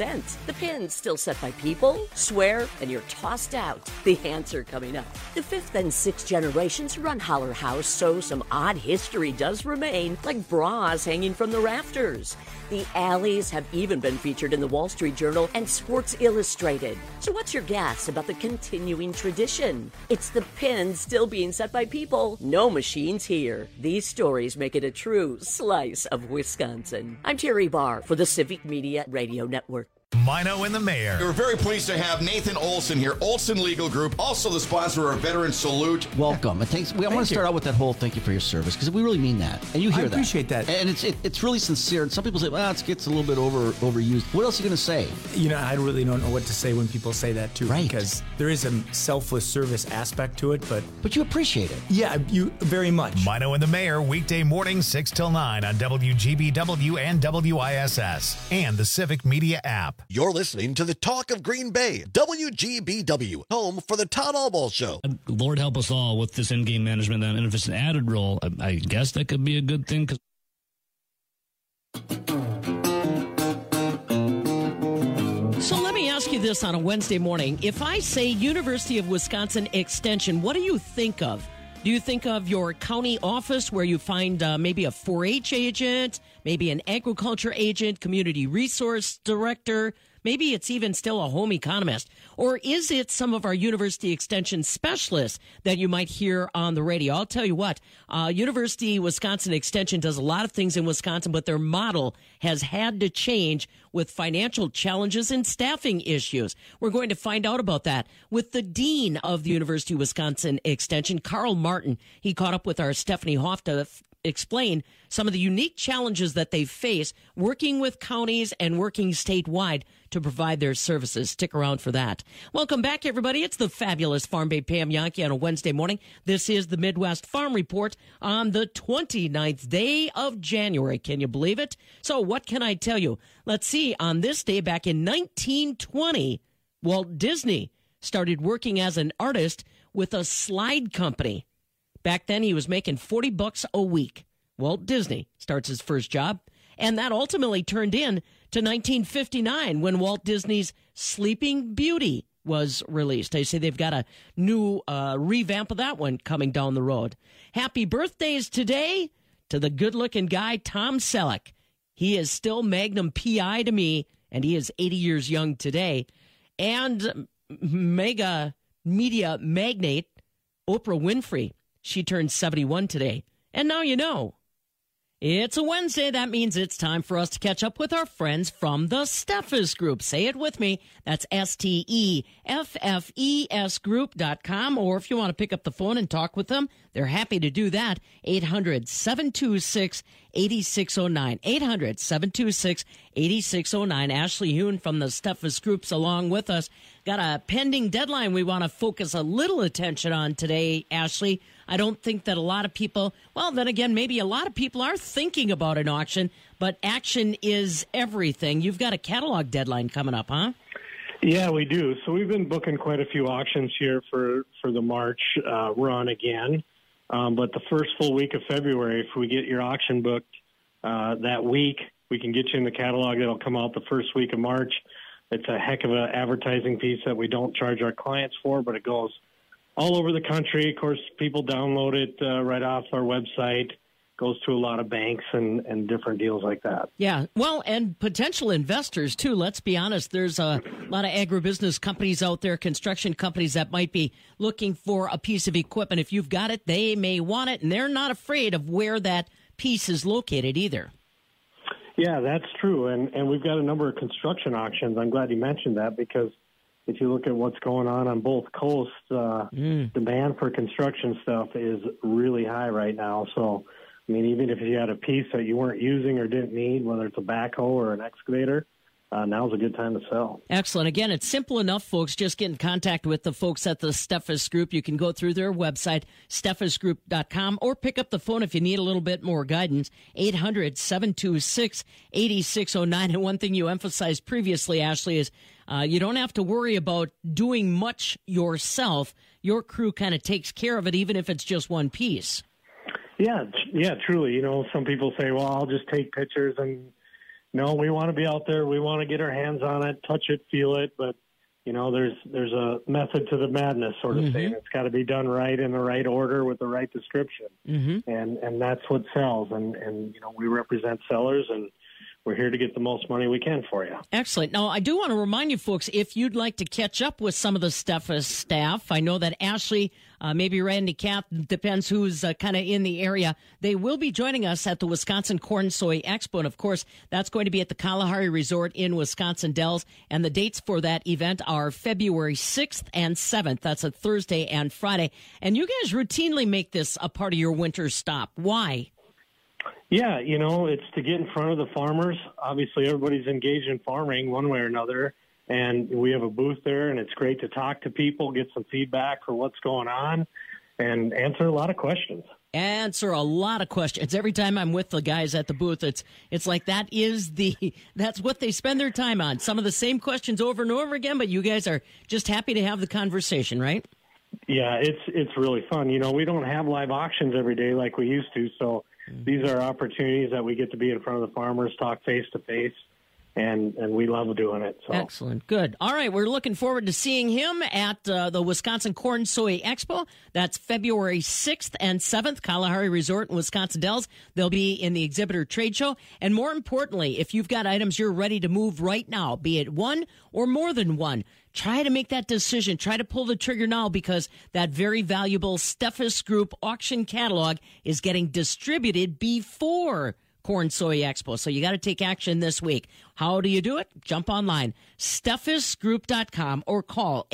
100%. The pin's still set by people. Swear, and you're tossed out. The answer coming up. The 5th and 6th generations run Holler House, so some odd history does remain, like bras hanging from the rafters. The alleys have even been featured in the Wall Street Journal and Sports Illustrated. So what's your guess about the continuing tradition? It's the pin still being set by people. No machines here. These stories make it a true slice of Wisconsin. I'm Terry Barr for the Civic Media Radio Network.
Mino and the Mayor.
We're very pleased to have Nathan Olson here, Olson Legal Group, also the sponsor of our Veteran Salute.
Welcome. I want to start out with that whole thank you for your service, because we really mean that, and you hear that.
I appreciate that,
and it's really sincere. And some people say, well, it gets a little bit overused. What else are you going to say?
I really don't know what to say when people say that too,
right?
Because there is a selfless service aspect to it,
but you appreciate it.
Yeah, you very much.
Mino and the Mayor, weekday mornings 6 till 9 on WGBW and WISS and the Civic Media app.
You're listening to the Talk of Green Bay, WGBW, home for the Todd Allball Show.
Lord help us all with this in-game management. And if it's an added role, I guess that could be a good thing.
So let me ask you this on a Wednesday morning. If I say University of Wisconsin Extension, what do you think of? Do you think of your county office where you find maybe a 4-H agent, maybe an agriculture agent, community resource director? Maybe it's even still a home economist. Or is it some of our university extension specialists that you might hear on the radio? I'll tell you what, University Wisconsin Extension does a lot of things in Wisconsin, but their model has had to change with financial challenges and staffing issues. We're going to find out about that with the dean of the University of Wisconsin Extension, Carl Martin. He caught up with our Stephanie Hoff to explain some of the unique challenges that they face working with counties and working statewide to provide their services. Stick around for that. Welcome back, everybody. It's the fabulous Farm Babe Pam Yankee on a Wednesday morning. This is the Midwest Farm Report on the 29th day of January. Can you believe it? So what can I tell you? Let's see. On this day back in 1920, Walt Disney started working as an artist with a slide company. Back then, he was making $40 a week. Walt Disney starts his first job, and that ultimately turned in to 1959 when Walt Disney's Sleeping Beauty was released. They say they've got a new revamp of that one coming down the road. Happy birthdays today to the good-looking guy, Tom Selleck. He is still Magnum P.I. to me, and he is 80 years young today. And mega media magnate Oprah Winfrey. She turned 71 today. And now you know. It's a Wednesday. That means it's time for us to catch up with our friends from the Steffes Group. Say it with me. That's STEFFES Group.com. Or if you want to pick up the phone and talk with them, they're happy to do that. 800-726-8609. 800-726-8609. Ashley Hoon from the Steffes Groups along with us. Got a pending deadline we want to focus a little attention on today, Ashley. I don't think that a lot of people, well, then again, maybe a lot of people are thinking about an auction, but action is everything. You've got a catalog deadline coming up, huh?
Yeah, we do. So we've been booking quite a few auctions here for the March run again. But the first full week of February, if we get your auction booked that week, we can get you in the catalog that'll come out the first week of March. It's a heck of an advertising piece that we don't charge our clients for, but it goes all over the country. Of course, people download it right off our website. Goes to a lot of banks and different deals like that.
Yeah, well, and potential investors, too. Let's be honest. There's a lot of agribusiness companies out there, construction companies that might be looking for a piece of equipment. If you've got it, they may want it, and they're not afraid of where that piece is located either.
Yeah, that's true. And we've got a number of construction auctions. I'm glad you mentioned that because if you look at what's going on both coasts, demand for construction stuff is really high right now. So, I mean, even if you had a piece that you weren't using or didn't need, whether it's a backhoe or an excavator, now's a good time to sell.
Excellent. Again, it's simple enough, folks. Just get in contact with the folks at the Steffes Group. You can go through their website, steffesgroup.com, or pick up the phone if you need a little bit more guidance, 800-726-8609. And one thing you emphasized previously, Ashley, is you don't have to worry about doing much yourself. Your crew kind of takes care of it, even if it's just one piece.
Yeah, truly. You know, some people say, well, I'll just take pictures and No, we want to be out there. We want to get our hands on it, touch it, feel it. But, there's a method to the madness, sort of thing. It's got to be done right in the right order with the right description. And that's what sells. And we represent sellers, and we're here to get the most money we can for you.
Excellent. Now, I do want to remind you folks, if you'd like to catch up with some of the Steffes staff, I know that Ashley, maybe Randy Kath, depends who's kind of in the area. They will be joining us at the Wisconsin Corn Soy Expo. And, of course, that's going to be at the Kalahari Resort in Wisconsin Dells. And the dates for that event are February 6th and 7th. That's a Thursday and Friday. And you guys routinely make this a part of your winter stop. Why?
Yeah, it's to get in front of the farmers. Obviously, everybody's engaged in farming one way or another, and we have a booth there, and it's great to talk to people, get some feedback for what's going on, and answer a lot of questions.
Answer a lot of questions. Every time I'm with the guys at the booth, it's like that's what they spend their time on. Some of the same questions over and over again, but you guys are just happy to have the conversation, right?
Yeah, it's really fun. We don't have live auctions every day like we used to, so these are opportunities that we get to be in front of the farmers, talk face-to-face, and we love doing it. So.
Excellent. Good. All right, we're looking forward to seeing him at the Wisconsin Corn Soy Expo. That's February 6th and 7th, Kalahari Resort in Wisconsin Dells. They'll be in the exhibitor trade show. And more importantly, if you've got items you're ready to move right now, be it one or more than one, try to make that decision. Try to pull the trigger now, because that very valuable Steffes Group auction catalog is getting distributed before Corn Soy Expo. So you got to take action this week. How do you do it? Jump online, SteffesGroup.com, or call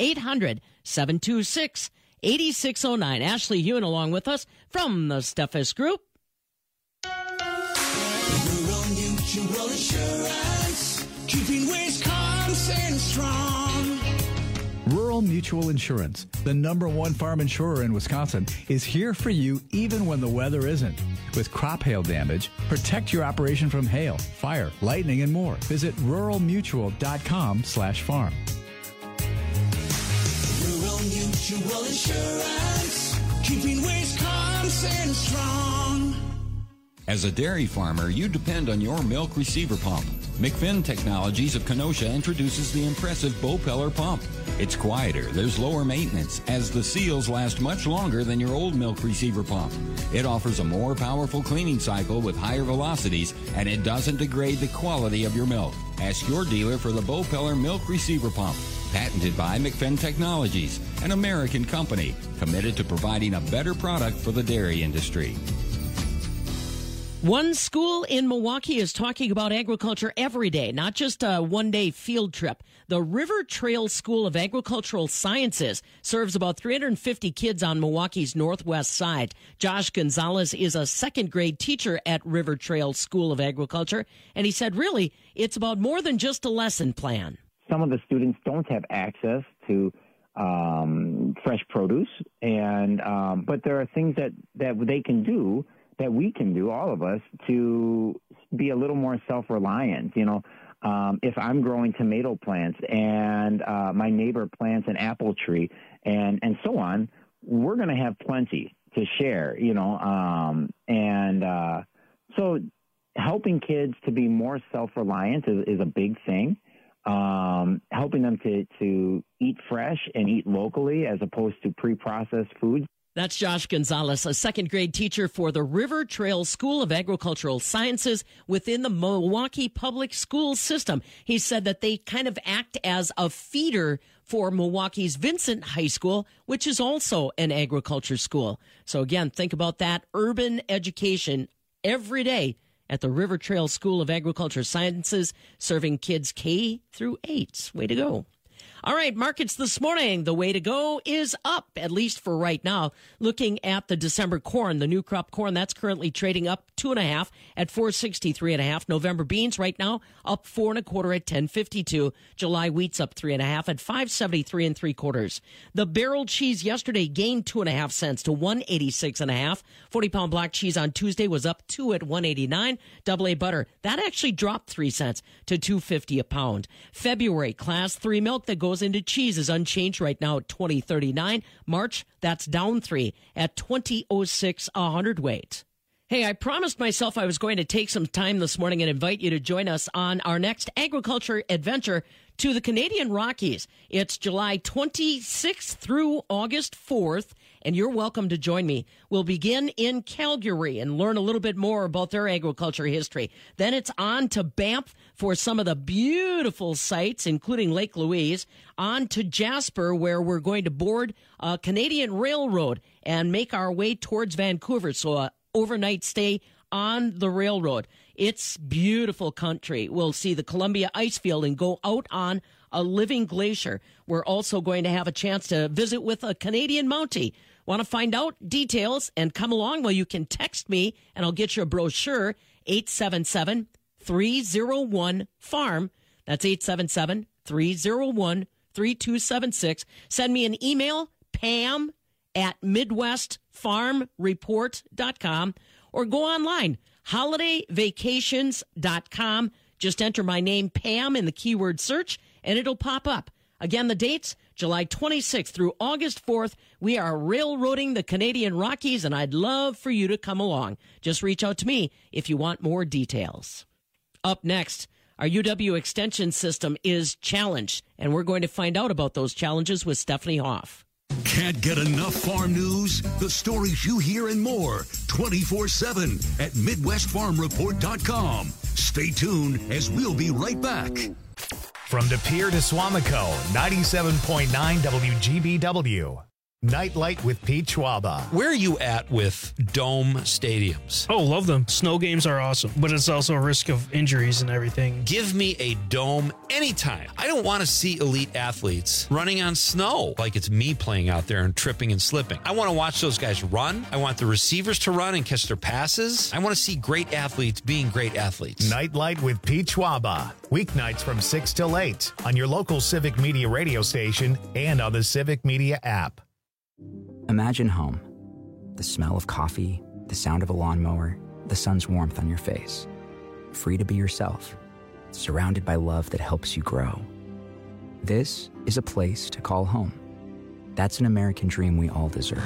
800-726-8609. Ashley Hewen along with us from the Steffes Group.
Rural Mutual Insurance, keeping Wisconsin strong.
Rural Mutual Insurance, the #1 farm insurer in Wisconsin, is here for you even when the weather isn't. With crop hail damage, protect your operation from hail, fire, lightning, and more. Visit ruralmutual.com/farm.
Rural Mutual Insurance, keeping Wisconsin strong.
As a dairy farmer, you depend on your milk receiver pump. McFinn Technologies of Kenosha introduces the impressive Bopeller pump. It's quieter, there's lower maintenance, as the seals last much longer than your old milk receiver pump. It offers a more powerful cleaning cycle with higher velocities, and it doesn't degrade the quality of your milk. Ask your dealer for the Bopeller milk receiver pump. Patented by McFinn Technologies, an American company committed to providing a better product for the dairy industry.
One school in Milwaukee is talking about agriculture every day, not just a one-day field trip. The River Trail School of Agricultural Sciences serves about 350 kids on Milwaukee's northwest side. Josh Gonzalez is a second-grade teacher at River Trail School of Agriculture, and he said, really, it's about more than just a lesson plan.
Some of the students don't have access to fresh produce, and but there are things that they can do, that we can do, all of us, to be a little more self-reliant. If I'm growing tomato plants and my neighbor plants an apple tree and so on, we're going to have plenty to share, so helping kids to be more self-reliant is a big thing. Helping them to eat fresh and eat locally as opposed to pre-processed foods.
That's Josh Gonzalez, a second-grade teacher for the River Trail School of Agricultural Sciences within the Milwaukee Public School System. He said that they kind of act as a feeder for Milwaukee's Vincent High School, which is also an agriculture school. So again, think about that urban education every day at the River Trail School of Agriculture Sciences, serving kids K through 8. Way to go. All right, markets this morning. The way to go is up, at least for right now. Looking at the December corn, the new crop corn, that's currently trading up 2.5 at 463.5. November beans right now up 4 1/4 at 10.52. July wheat's up 3.5 at 5.73 3/4. The barrel cheese yesterday gained 2.5 cents to 186.5. 40-pound block cheese on Tuesday was up 2 at 189. Double A butter, that actually dropped 3 cents to 2.50 a pound. February class 3 milk that goes into cheese is unchanged right now at 20.39. March, that's down 3 at 20.06 a hundredweight. Hey, I promised myself I was going to take some time this morning and invite you to join us on our next agriculture adventure to the Canadian Rockies. It's July 26th through August 4th, and you're welcome to join me. We'll begin in Calgary and learn a little bit more about their agriculture history. Then it's on to Banff for some of the beautiful sites, including Lake Louise, on to Jasper, where we're going to board a Canadian railroad and make our way towards Vancouver. So overnight stay on the railroad. It's beautiful country. We'll see the Columbia Icefield and go out on a living glacier. We're also going to have a chance to visit with a Canadian Mountie. Want to find out details and come along? Well, you can text me and I'll get you a brochure, 877-301-FARM. That's 877-301-3276. Send me an email, pam@midwestfarmreport.com, or go online, holidayvacations.com. Just enter my name, Pam, in the keyword search, and it'll pop up. Again, the dates, July 26th through August 4th. We are railroading the Canadian Rockies, and I'd love for you to come along. Just reach out to me if you want more details. Up next, our UW extension system is challenged, and we're going to find out about those challenges with Stephanie Hoff.
Can't get enough farm news? The stories you hear and more 24/7 at MidwestFarmReport.com. Stay tuned as we'll be right back.
From De Pere to Swamico, 97.9 WGBW. Nightlight with Pete Schwaba.
Where are you at with dome stadiums?
Oh, love them. Snow games are awesome, but it's also a risk of injuries and everything.
Give me a dome anytime. I don't want to see elite athletes running on snow like it's me playing out there and tripping and slipping. I want to watch those guys run. I want the receivers to run and catch their passes. I want to see great athletes being great athletes.
Nightlight with Pete Schwaba. Weeknights from 6 till 8 on your local Civic Media radio station and on the Civic Media app.
Imagine home. The smell of coffee, the sound of a lawnmower, the sun's warmth on your face. Free to be yourself, surrounded by love that helps you grow. This is a place to call home. That's an American dream we all deserve.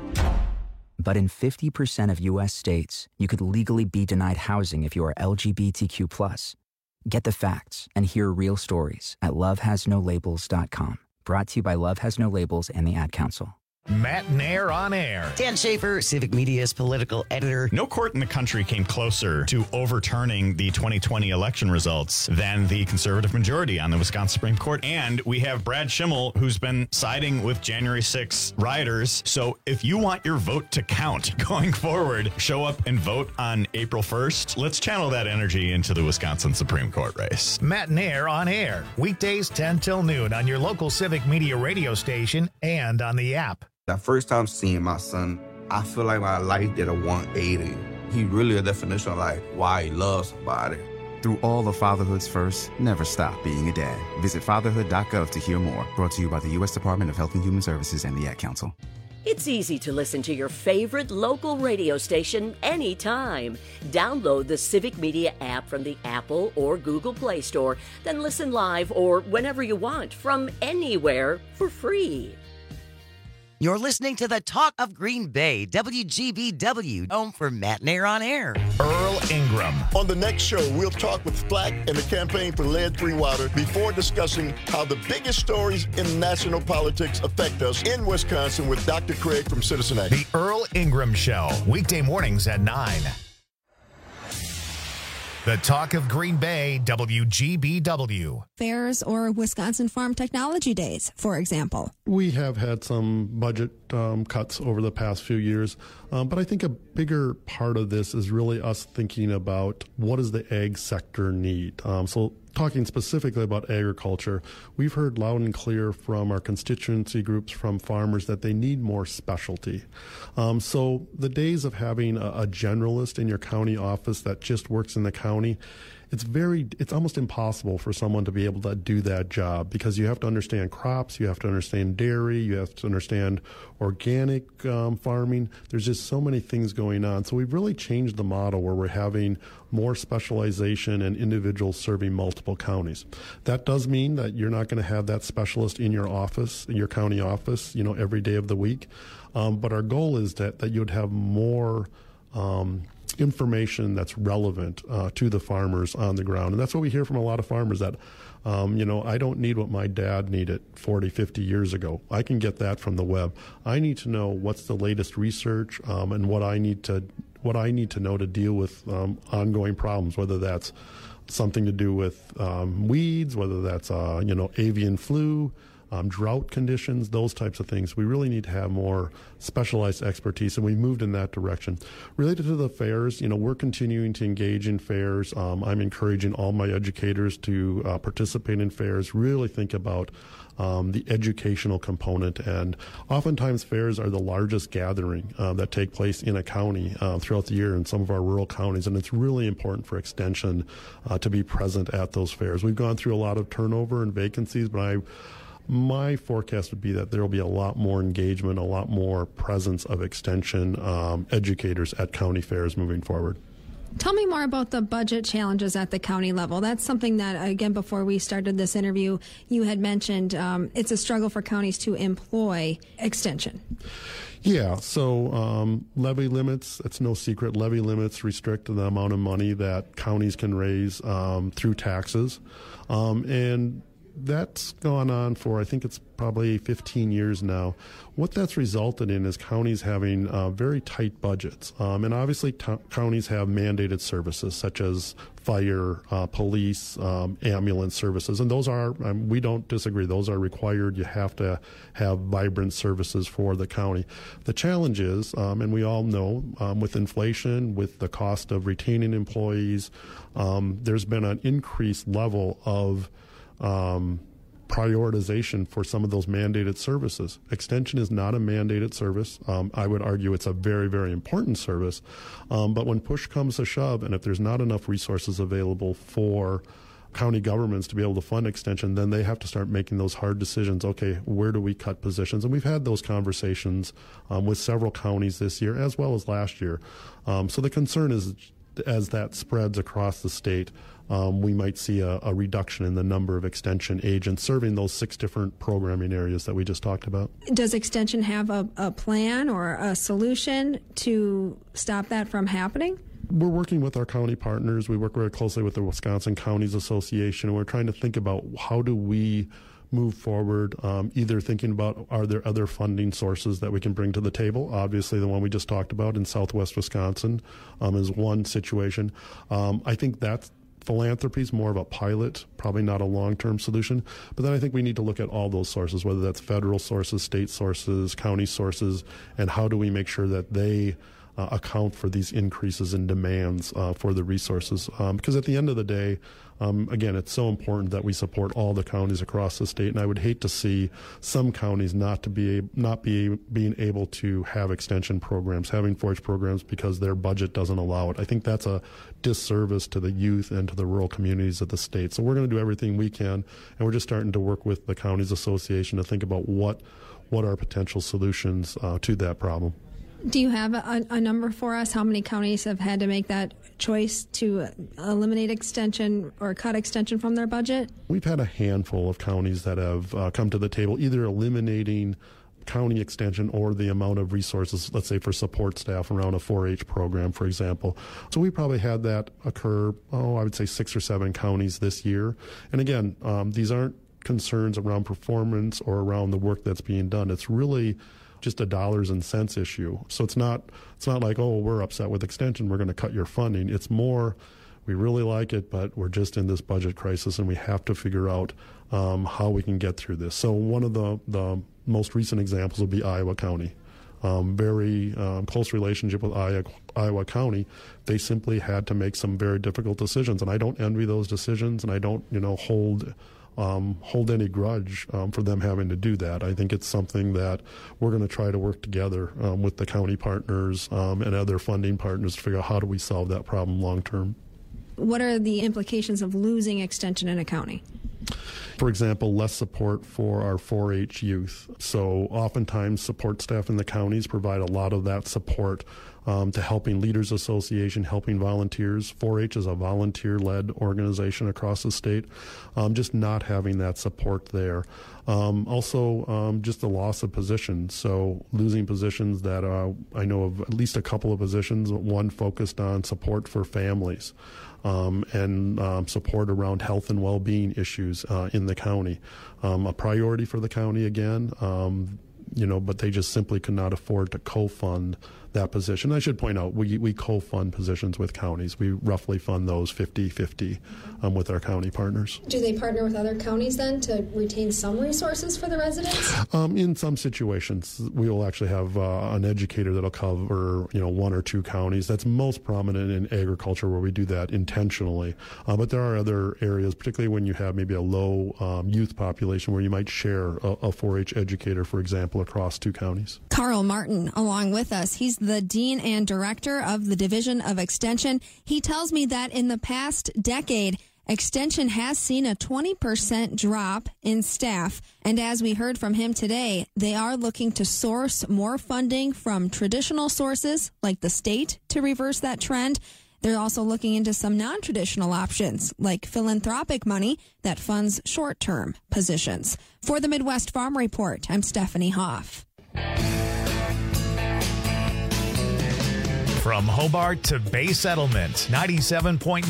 But in 50% of U.S. states, you could legally be denied housing if you are LGBTQ+. Get the facts and hear real stories at lovehasnolabels.com. Brought to you by Love Has No Labels and the Ad Council.
Matt Nair on air.
Dan Schaefer, Civic Media's political editor.
No court in the country came closer to overturning the 2020 election results than the conservative majority on the Wisconsin Supreme Court. And we have Brad Schimmel, who's been siding with January 6 rioters. So if you want your vote to count going forward, show up and vote on April 1st. Let's channel that energy into the Wisconsin Supreme Court race.
Matt Nair on air. Weekdays 10 till noon on your local Civic Media radio station and on the app.
The first time seeing my son, I feel like my life did a 180. He really a definition of like why he loves somebody.
Through all of fatherhood's first, never stop being a dad. Visit fatherhood.gov to hear more. Brought to you by the U.S. Department of Health and Human Services and the Ad Council.
It's easy to listen to your favorite local radio station anytime. Download the Civic Media app from the Apple or Google Play Store, then listen live or whenever you want from anywhere for free.
You're listening to the Talk of Green Bay, WGBW, home for Matt Nair on air.
Earl Ingram.
On the next show, we'll talk with Flack and the campaign for lead-free water before discussing how the biggest stories in national politics affect us in Wisconsin with Dr. Craig from Citizen Action.
The Earl Ingram Show, weekday mornings at 9. The Talk of Green Bay, WGBW.
Fairs or Wisconsin Farm Technology Days, for example.
We have had some budget cuts over the past few years, but I think a bigger part of this is really us thinking about what does the ag sector need. So talking specifically about agriculture, we've heard loud and clear from our constituency groups, from farmers, that they need more specialty. So the days of having a generalist in your county office that just works in the county, it's almost impossible for someone to be able to do that job, because you have to understand crops, you have to understand dairy, you have to understand organic farming. There's just so many things going on. So we've really changed the model where we're having more specialization and individuals serving multiple counties. That does mean that you're not going to have that specialist in your office, in your county office, every day of the week. But our goal is that you'd have more information that's relevant to the farmers on the ground. And that's what we hear from a lot of farmers, that, I don't need what my dad needed 40, 50 years ago. I can get that from the web. I need to know what's the latest research and what I need to know to deal with ongoing problems, whether that's something to do with weeds, whether that's avian flu, drought conditions, those types of things. We really need to have more specialized expertise, and we moved in that direction. Related to the fairs, we're continuing to engage in fairs. I'm encouraging all my educators to participate in fairs, really think about the educational component. And oftentimes fairs are the largest gathering that take place in a county throughout the year in some of our rural counties, and it's really important for Extension to be present at those fairs. We've gone through a lot of turnover and vacancies, but my forecast would be that there will be a lot more engagement, a lot more presence of Extension educators at county fairs moving forward.
Tell me more about the budget challenges at the county level. That's something that, again, before we started this interview, you had mentioned it's a struggle for counties to employ Extension.
Yeah, so levy limits, it's no secret. Levy limits restrict the amount of money that counties can raise through taxes. And that's gone on for, I think it's probably 15 years now. What that's resulted in is counties having very tight budgets. And obviously counties have mandated services such as fire, police, ambulance services. And those are, we don't disagree, those are required. You have to have vibrant services for the county. The challenge is, and we all know, with inflation, with the cost of retaining employees, there's been an increased level of prioritization for some of those mandated services. Extension is not a mandated service. I would argue it's a very, very important service. But when push comes to shove, and if there's not enough resources available for county governments to be able to fund Extension, then they have to start making those hard decisions. Okay, where do we cut positions? And we've had those conversations with several counties this year as well as last year. So the concern is, as that spreads across the state, we might see a reduction in the number of Extension agents serving those 6 different programming areas that we just talked about.
Does Extension have a plan or a solution to stop that from happening?
We're working with our county partners. We work very closely with the Wisconsin Counties Association, and we're trying to think about how do we move forward, either thinking about are there other funding sources that we can bring to the table. Obviously, the one we just talked about in southwest Wisconsin is one situation. I think that's philanthropy is more of a pilot, probably not a long-term solution. But then I think we need to look at all those sources, whether that's federal sources, state sources, county sources, and how do we make sure that they account for these increases in demands for the resources. Because at the end of the day, again, it's so important that we support all the counties across the state, and I would hate to see some counties not being able to have Extension programs, having forage programs, because their budget doesn't allow it. I think that's a disservice to the youth and to the rural communities of the state. So we're going to do everything we can, and we're just starting to work with the Counties Association to think about what are potential solutions to that problem.
Do you have a number for us? How many counties have had to make that choice to eliminate Extension or cut Extension from their budget?
We've had a handful of counties that have come to the table, either eliminating county Extension or the amount of resources, let's say for support staff around a 4-H program, for example. So we probably had that occur, I would say 6 or 7 counties this year. And again, these aren't concerns around performance or around the work that's being done. It's really just a dollars and cents issue. So it's not like, oh, we're upset with Extension, we're going to cut your funding. It's more, we really like it, but we're just in this budget crisis and we have to figure out how we can get through this. So one of the most recent examples would be Iowa County. Very close relationship with Iowa County. They simply had to make some very difficult decisions, and I don't envy those decisions, and I don't hold any grudge for them having to do that. I think it's something that we're going to try to work together with the county partners and other funding partners to figure out how do we solve that problem long term.
What are the implications of losing Extension in a county?
For example, less support for our 4-H youth. So oftentimes support staff in the counties provide a lot of that support to Helping Leaders Association, helping volunteers. 4-H is a volunteer-led organization across the state. Just not having that support there. Also, just the loss of positions. So losing positions that I know of at least a couple of positions, one focused on support for families and support around health and well-being issues in the county. A priority for the county again, but they just simply could not afford to co-fund that position. I should point out, we co-fund positions with counties. We roughly fund those 50-50 with our county partners.
Do they partner with other counties then to retain some resources for the residents?
In some situations, we will actually have an educator that'll cover, one or two counties. That's most prominent in agriculture where we do that intentionally. But there are other areas, particularly when you have maybe a low youth population where you might share a 4-H educator, for example, across two counties.
Carl Martin, along with us. He's the Dean and Director of the Division of Extension. He tells me that in the past decade, Extension has seen a 20% drop in staff. And as we heard from him today, they are looking to source more funding from traditional sources like the state to reverse that trend. They're also looking into some non-traditional options like philanthropic money that funds short-term positions. For the Midwest Farm Report, I'm Stephanie Hoff.
From Hobart to Bay Settlement, 97.9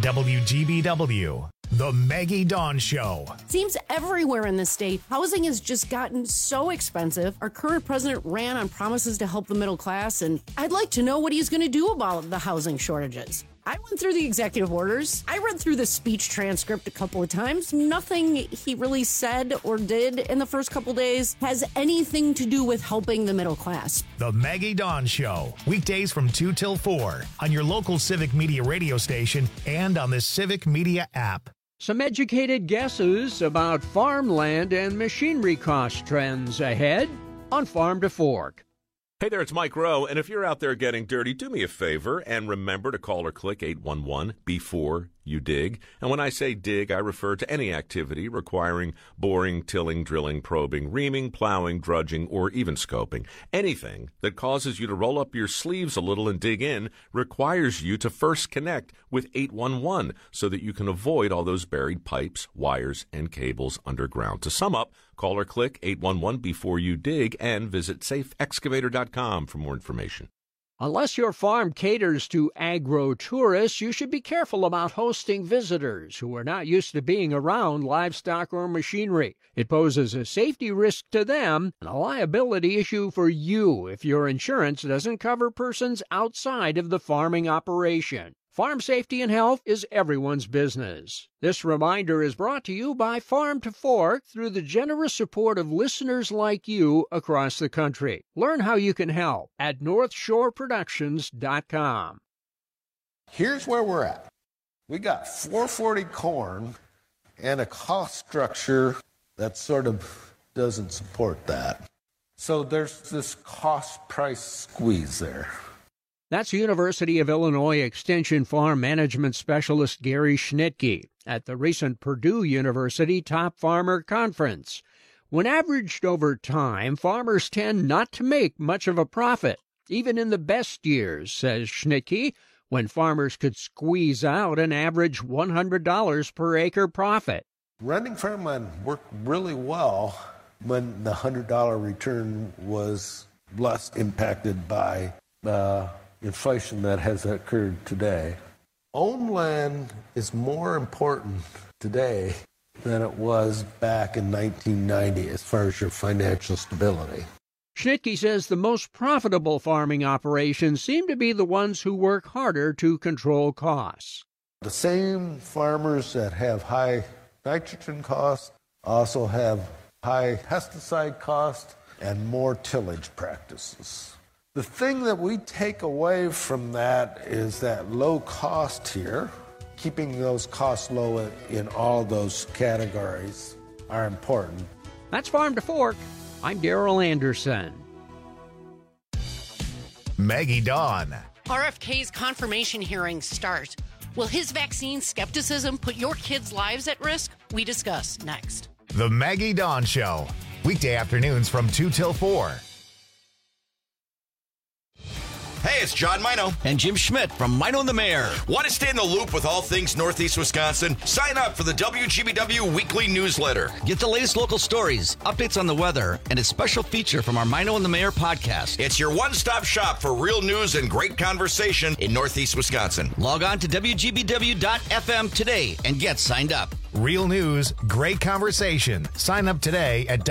WGBW. The Maggie Dawn Show.
Seems everywhere in the state, housing has just gotten so expensive. Our current president ran on promises to help the middle class, and I'd like to know what he's going to do about the housing shortages. I went through the executive orders. I read through the speech transcript a couple of times. Nothing he really said or did in the first couple days has anything to do with helping the middle class.
The Maggie Dawn Show. Weekdays from 2 till 4 on your local Civic Media radio station and on the Civic Media app.
Some educated guesses about farmland and machinery cost trends ahead on Farm to Fork.
Hey there, it's Mike Rowe, and if you're out there getting dirty, do me a favor and remember to call or click 811 before you dig. And when I say dig, I refer to any activity requiring boring, tilling, drilling, probing, reaming, plowing, drudging, or even scoping. Anything that causes you to roll up your sleeves a little and dig in requires you to first connect with 811 so that you can avoid all those buried pipes, wires, and cables underground. To sum up, call or click 811 before you dig and visit safeexcavator.com for more information.
Unless your farm caters to agro-tourists, you should be careful about hosting visitors who are not used to being around livestock or machinery. It poses a safety risk to them and a liability issue for you if your insurance doesn't cover persons outside of the farming operation. Farm safety and health is everyone's business. This reminder is brought to you by Farm to Fork through the generous support of listeners like you across the country. Learn how you can help at NorthshoreProductions.com.
Here's where we're at. We got 440 corn and a cost structure that sort of doesn't support that. So there's this cost-price squeeze there.
That's University of Illinois Extension Farm Management Specialist Gary Schnitke at the recent Purdue University Top Farmer Conference. When averaged over time, farmers tend not to make much of a profit, even in the best years, says Schnitke, when farmers could squeeze out an average $100 per acre profit.
Renting farmland worked really well when the $100 return was less impacted by inflation that has occurred today. Owned land is more important today than it was back in 1990 as far as your financial stability.
Schnitke says the most profitable farming operations seem to be the ones who work harder to control costs.
The same farmers that have high nitrogen costs also have high pesticide costs and more tillage practices. The thing that we take away from that is that low cost here, keeping those costs low in all those categories are important.
That's Farm to Fork. I'm Darrell Anderson.
Maggie Dawn.
RFK's confirmation hearings start. Will his vaccine skepticism put your kids' lives at risk? We discuss next.
The Maggie Dawn Show, weekday afternoons from 2 till 4.
Hey, it's John Mino.
And Jim Schmidt from Mino and the Mayor.
Want to stay in the loop with all things Northeast Wisconsin? Sign up for the WGBW weekly newsletter.
Get the latest local stories, updates on the weather, and a special feature from our Mino and the Mayor podcast.
It's your one-stop shop for real news and great conversation in Northeast Wisconsin.
Log on to WGBW.FM today and get signed up.
Real news, great conversation. Sign up today at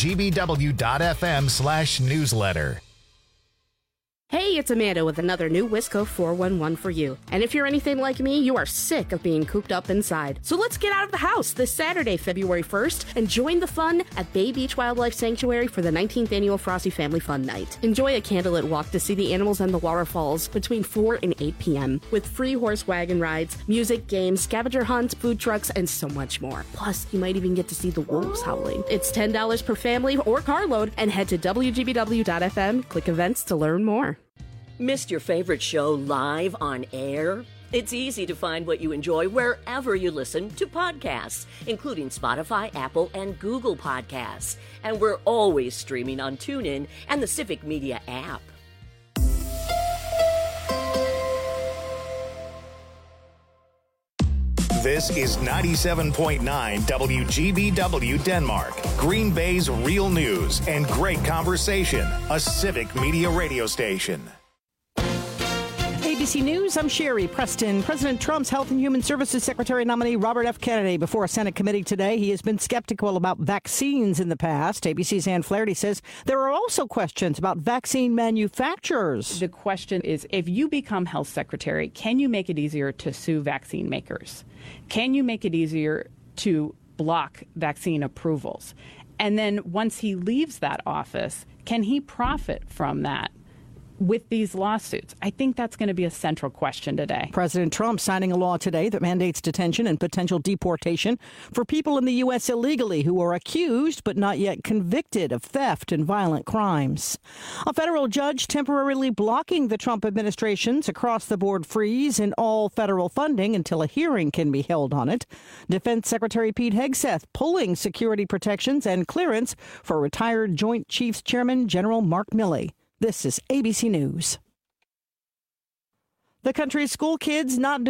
WGBW.FM/newsletter.
Hey, it's Amanda with another new Wisco 411 for you. And if you're anything like me, you are sick of being cooped up inside. So let's get out of the house this Saturday, February 1st, and join the fun at Bay Beach Wildlife Sanctuary for the 19th Annual Frosty Family Fun Night. Enjoy a candlelit walk to see the animals and the waterfalls between 4 and 8 p.m. with free horse wagon rides, music, games, scavenger hunts, food trucks, and so much more. Plus, you might even get to see the wolves howling. It's $10 per family or carload, and head to WGBW.FM, click events to learn more.
Missed your favorite show live on air? It's easy to find what you enjoy wherever you listen to podcasts, including Spotify, Apple, and Google Podcasts. And we're always streaming on TuneIn and the Civic Media app.
This is 97.9 WGBW Denmark, Green Bay's real news and great conversation, a Civic Media radio station.
ABC News, I'm Sherry Preston. President Trump's Health and Human Services Secretary nominee Robert F. Kennedy before a Senate committee today. He has been skeptical about vaccines in the past. ABC's Ann Flaherty says there are also questions about vaccine manufacturers.
The question is, if you become health secretary, can you make it easier to sue vaccine makers? Can you make it easier to block vaccine approvals? And then once he leaves that office, can he profit from that with these lawsuits? I think that's going to be a central question today.
President Trump signing a law today that mandates detention and potential deportation for people in the U.S. illegally who are accused but not yet convicted of theft and violent crimes. A federal judge temporarily blocking the Trump administration's across-the-board freeze in all federal funding until a hearing can be held on it. Defense Secretary Pete Hegseth pulling security protections and clearance for retired Joint Chiefs Chairman General Mark Milley. This is ABC News. The country's school kids not doing